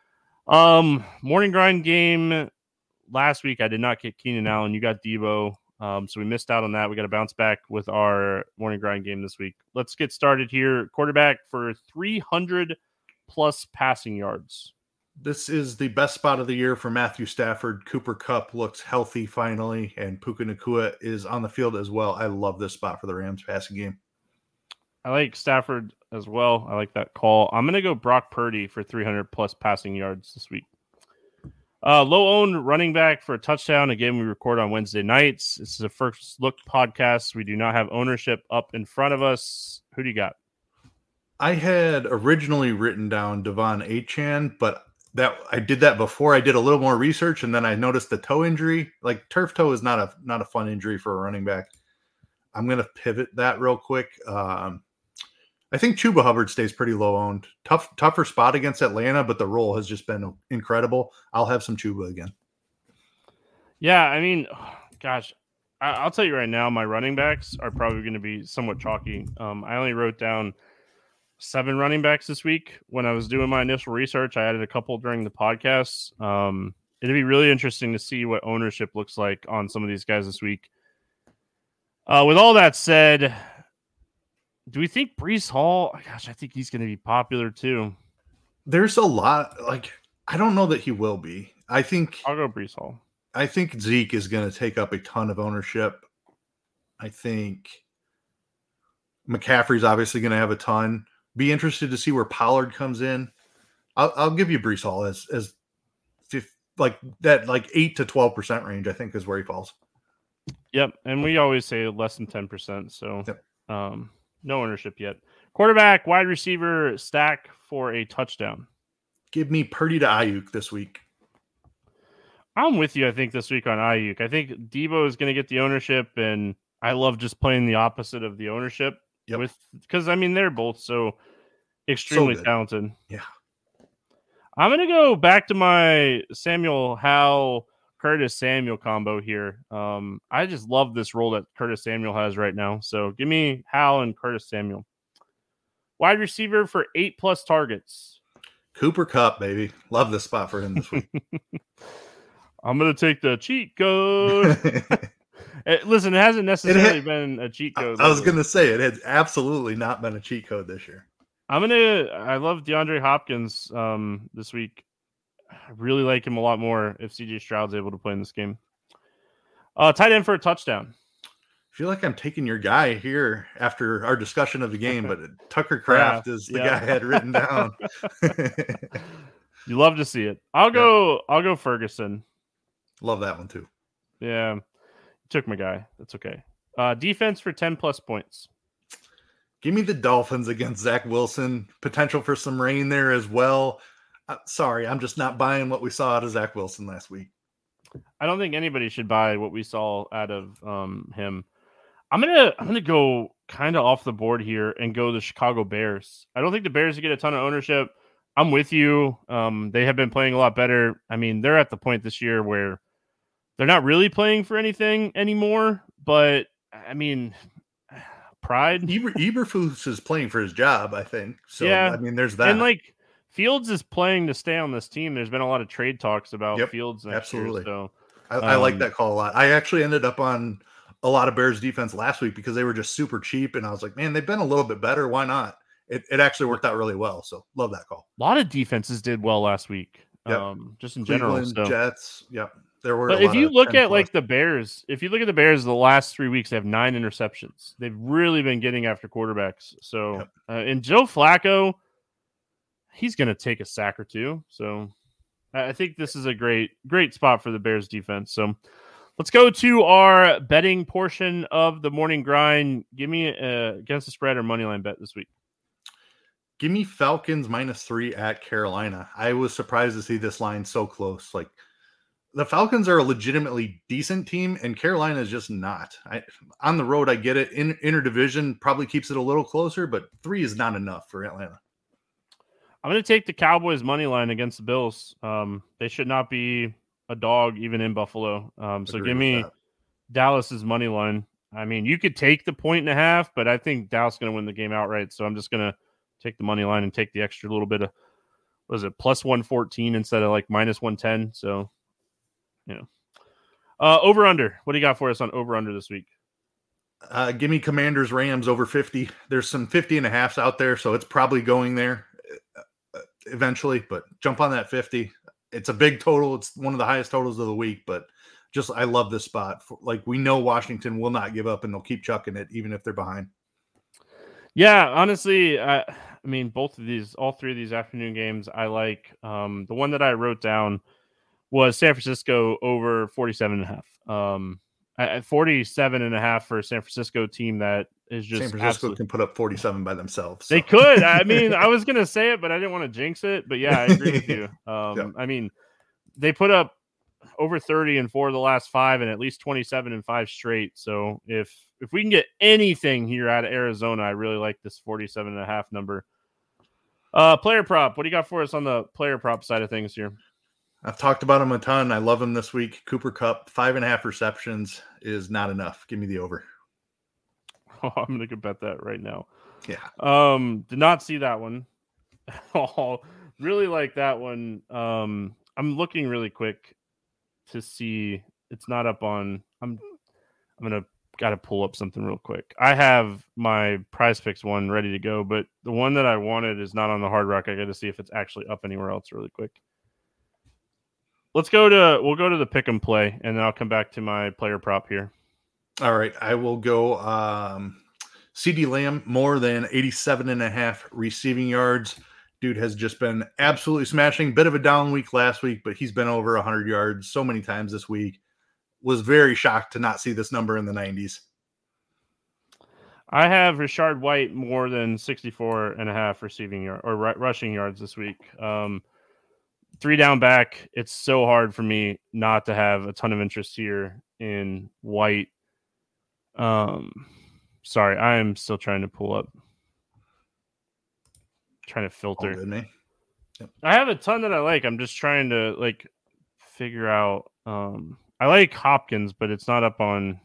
morning grind game last week, I did not get Keenan Allen. You got Debo. So we missed out on that. We got to bounce back with our morning grind game this week. Let's get started here. Quarterback for 300 plus passing yards. This is the best spot of the year for Matthew Stafford. Cooper Kupp looks healthy finally, and Puka Nacua is on the field as well. I love this spot for the Rams passing game. I like Stafford as well. I like that call. I'm going to go Brock Purdy for 300 plus passing yards this week. Low-owned running back for a touchdown. Again, we record on Wednesday nights. This is a first look podcast. We do not have ownership up in front of us. Who do you got? I had originally written down Devon Achane, but I did that before I did a little more research, and then I noticed the toe injury. Like, turf toe is not a fun injury for a running back. I'm going to pivot that real quick. I think Chuba Hubbard stays pretty low owned. Tougher spot against Atlanta, but the role has just been incredible. I'll have some Chuba again. Yeah, I mean, gosh, I'll tell you right now, my running backs are probably going to be somewhat chalky. I only wrote down 7 running backs this week. When I was doing my initial research, I added a couple during the podcast. It'd be really interesting to see what ownership looks like on some of these guys this week. With all that said, do we think Breece Hall? Gosh, I think he's going to be popular too. There's a lot. I don't know that he will be. I'll go Breece Hall. I think Zeke is going to take up a ton of ownership. I think McCaffrey's obviously going to have a ton. Be interested to see where Pollard comes in. I'll give you Breece Hall as 8 to 12% range. I think is where he falls. Yep, and we always say less than 10%. So, yep. No ownership yet. Quarterback, wide receiver, stack for a touchdown. Give me Purdy to Ayuk this week. I'm with you, I think, this week on Ayuk. I think Debo is going to get the ownership, and I love just playing the opposite of the ownership. Yep. Because, they're both so extremely talented. Yeah. I'm going to go back to my Samuel Howell, Curtis Samuel combo here. I just love this role that Curtis Samuel has right now. So give me Howell and Curtis Samuel. Wide receiver for 8+ targets. Cooper Kupp, baby. Love this spot for him this week. I'm going to take the cheat code. Listen, it hasn't necessarily been a cheat code. I was going to say it has absolutely not been a cheat code this year. I love DeAndre Hopkins this week. I really like him a lot more if CJ Stroud's able to play in this game. Tight end for a touchdown. I feel like I'm taking your guy here after our discussion of the game, but Tucker Kraft is the guy I had written down. You love to see it. I'll go Ferguson. Love that one too. Yeah. Took my guy. That's okay. Defense for 10+ points. Give me the Dolphins against Zach Wilson. Potential for some rain there as well. Sorry, I'm just not buying what we saw out of Zach Wilson last week. I don't think anybody should buy what we saw out of him. I'm gonna go kind of off the board here and go the Chicago Bears. I don't think the Bears get a ton of ownership. I'm with you. They have been playing a lot better. I mean, they're at the point this year where they're not really playing for anything anymore. But I mean, pride. Eberflus is playing for his job, I think. So yeah, I mean, there's that. And Fields is playing to stay on this team. There's been a lot of trade talks about Fields next absolutely. year. So I like that call a lot. I actually ended up on a lot of Bears defense last week because they were just super cheap. And I was like, man, they've been a little bit better. Why not? It actually worked out really well. So love that call. A lot of defenses did well last week. Yep. Just in Cleveland, general. So. Jets. Yep. There were. But if you look at the Bears, the last 3 weeks, they have 9 interceptions. They've really been getting after quarterbacks. So, and Joe Flacco, he's going to take a sack or two. So I think this is a great spot for the Bears defense. So let's go to our betting portion of the morning grind. Give me against the spread or money line bet this week. Give me Falcons -3 at Carolina. I was surprised to see this line so close. The Falcons are a legitimately decent team, and Carolina is just not. On the road, I get it. Interdivision probably keeps it a little closer, but 3 is not enough for Atlanta. I'm going to take the Cowboys money line against the Bills. They should not be a dog even in Buffalo. So give me Dallas's money line. I mean, you could take the 1.5, but I think Dallas is going to win the game outright. So I'm just going to take the money line and take the extra little bit of, plus 114 instead of minus 110. So, over under. What do you got for us on over under this week? Give me Commanders Rams over 50. There's some 50.5s out there, so it's probably going there eventually, but jump on that 50. It's a big total. It's one of the highest totals of the week, but I love this spot. We know Washington will not give up and they'll keep chucking it even if they're behind. Yeah, honestly, I mean, all 3 of these afternoon games I like. The one that I wrote down was San Francisco over 47.5. At 47.5 for a San Francisco team that is just San Francisco can put up 47 by themselves. So. They could. I mean, I was going to say it, but I didn't want to jinx it. But yeah, I agree with you. I mean, they put up over 30 in 4 of the last 5 and at least 27 in 5 straight. So if we can get anything here out of Arizona, I really like this 47.5 number. Player prop. What do you got for us on the player prop side of things here? I've talked about him a ton. I love him this week. Cooper Kupp, 5.5 receptions is not enough. Give me the over. Oh, I'm going to go bet that right now. Yeah. Did not see that one. Oh, really like that one. I'm looking really quick to see. It's not up on. I'm gonna gotta pull up something real quick. I have my Prize Picks one ready to go, but the one that I wanted is not on the Hard Rock. I got to see if it's actually up anywhere else really quick. We'll go to the pick and play, and then I'll come back to my player prop here. All right, I will go CeeDee Lamb, more than 87.5 receiving yards. Dude has just been absolutely smashing. Bit of a down week last week, but he's been over 100 yards so many times this week. Was very shocked to not see this number in the 90s. I have Rachaad White more than 64.5 receiving yard or rushing yards this week. 3 down back. It's so hard for me not to have a ton of interest here in White. Sorry, I am still trying to pull up. Trying to filter. Good, man. Yep. I have a ton that I like. I'm just trying to figure out. I like Hopkins, but it's not up on.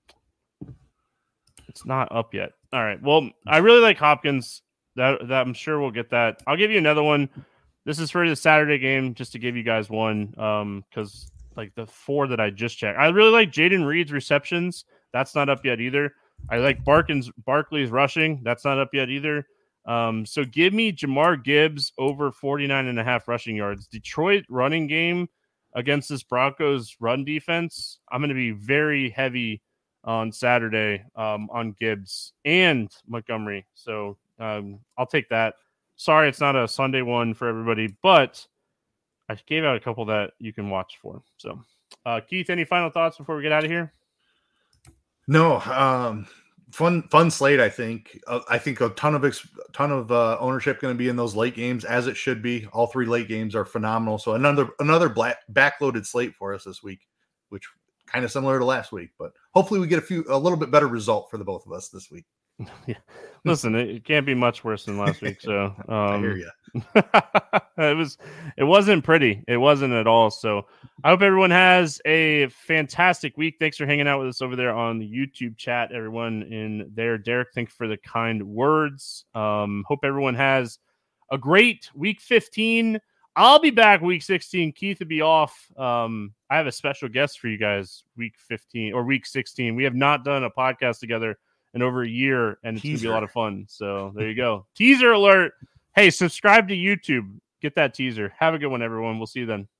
It's not up yet. All right. Well, I really like Hopkins. That I'm sure we'll get that. I'll give you another one. This is for the Saturday game, just to give you guys one. Because the 4 that I just checked, I really like Jaden Reed's receptions. That's not up yet either. I like Barkley's rushing. That's not up yet either. So give me Jahmyr Gibbs over 49.5 rushing yards. Detroit running game against this Broncos run defense. I'm going to be very heavy on Saturday on Gibbs and Montgomery. So I'll take that. Sorry, it's not a Sunday one for everybody, but I gave out a couple that you can watch for. So Keith, any final thoughts before we get out of here? No, fun slate. I think a ton of ownership going to be in those late games, as it should be. All 3 late games are phenomenal. So another backloaded slate for us this week, which kind of similar to last week, but hopefully we get a little bit better result for the both of us this week. Yeah. Listen, it can't be much worse than last week. So I hear you. it wasn't pretty. It wasn't at all. So I hope everyone has a fantastic week. Thanks for hanging out with us over there on the YouTube chat. Everyone in there, Derek, thanks for the kind words. Hope everyone has a great week 15. I'll be back week 16. Keith will be off. I have a special guest for you guys week 15 or week 16. We have not done a podcast together in over a year, and it's going to be a lot of fun. So there you go. Teaser alert. Hey, subscribe to YouTube. Get that teaser. Have a good one, everyone. We'll see you then.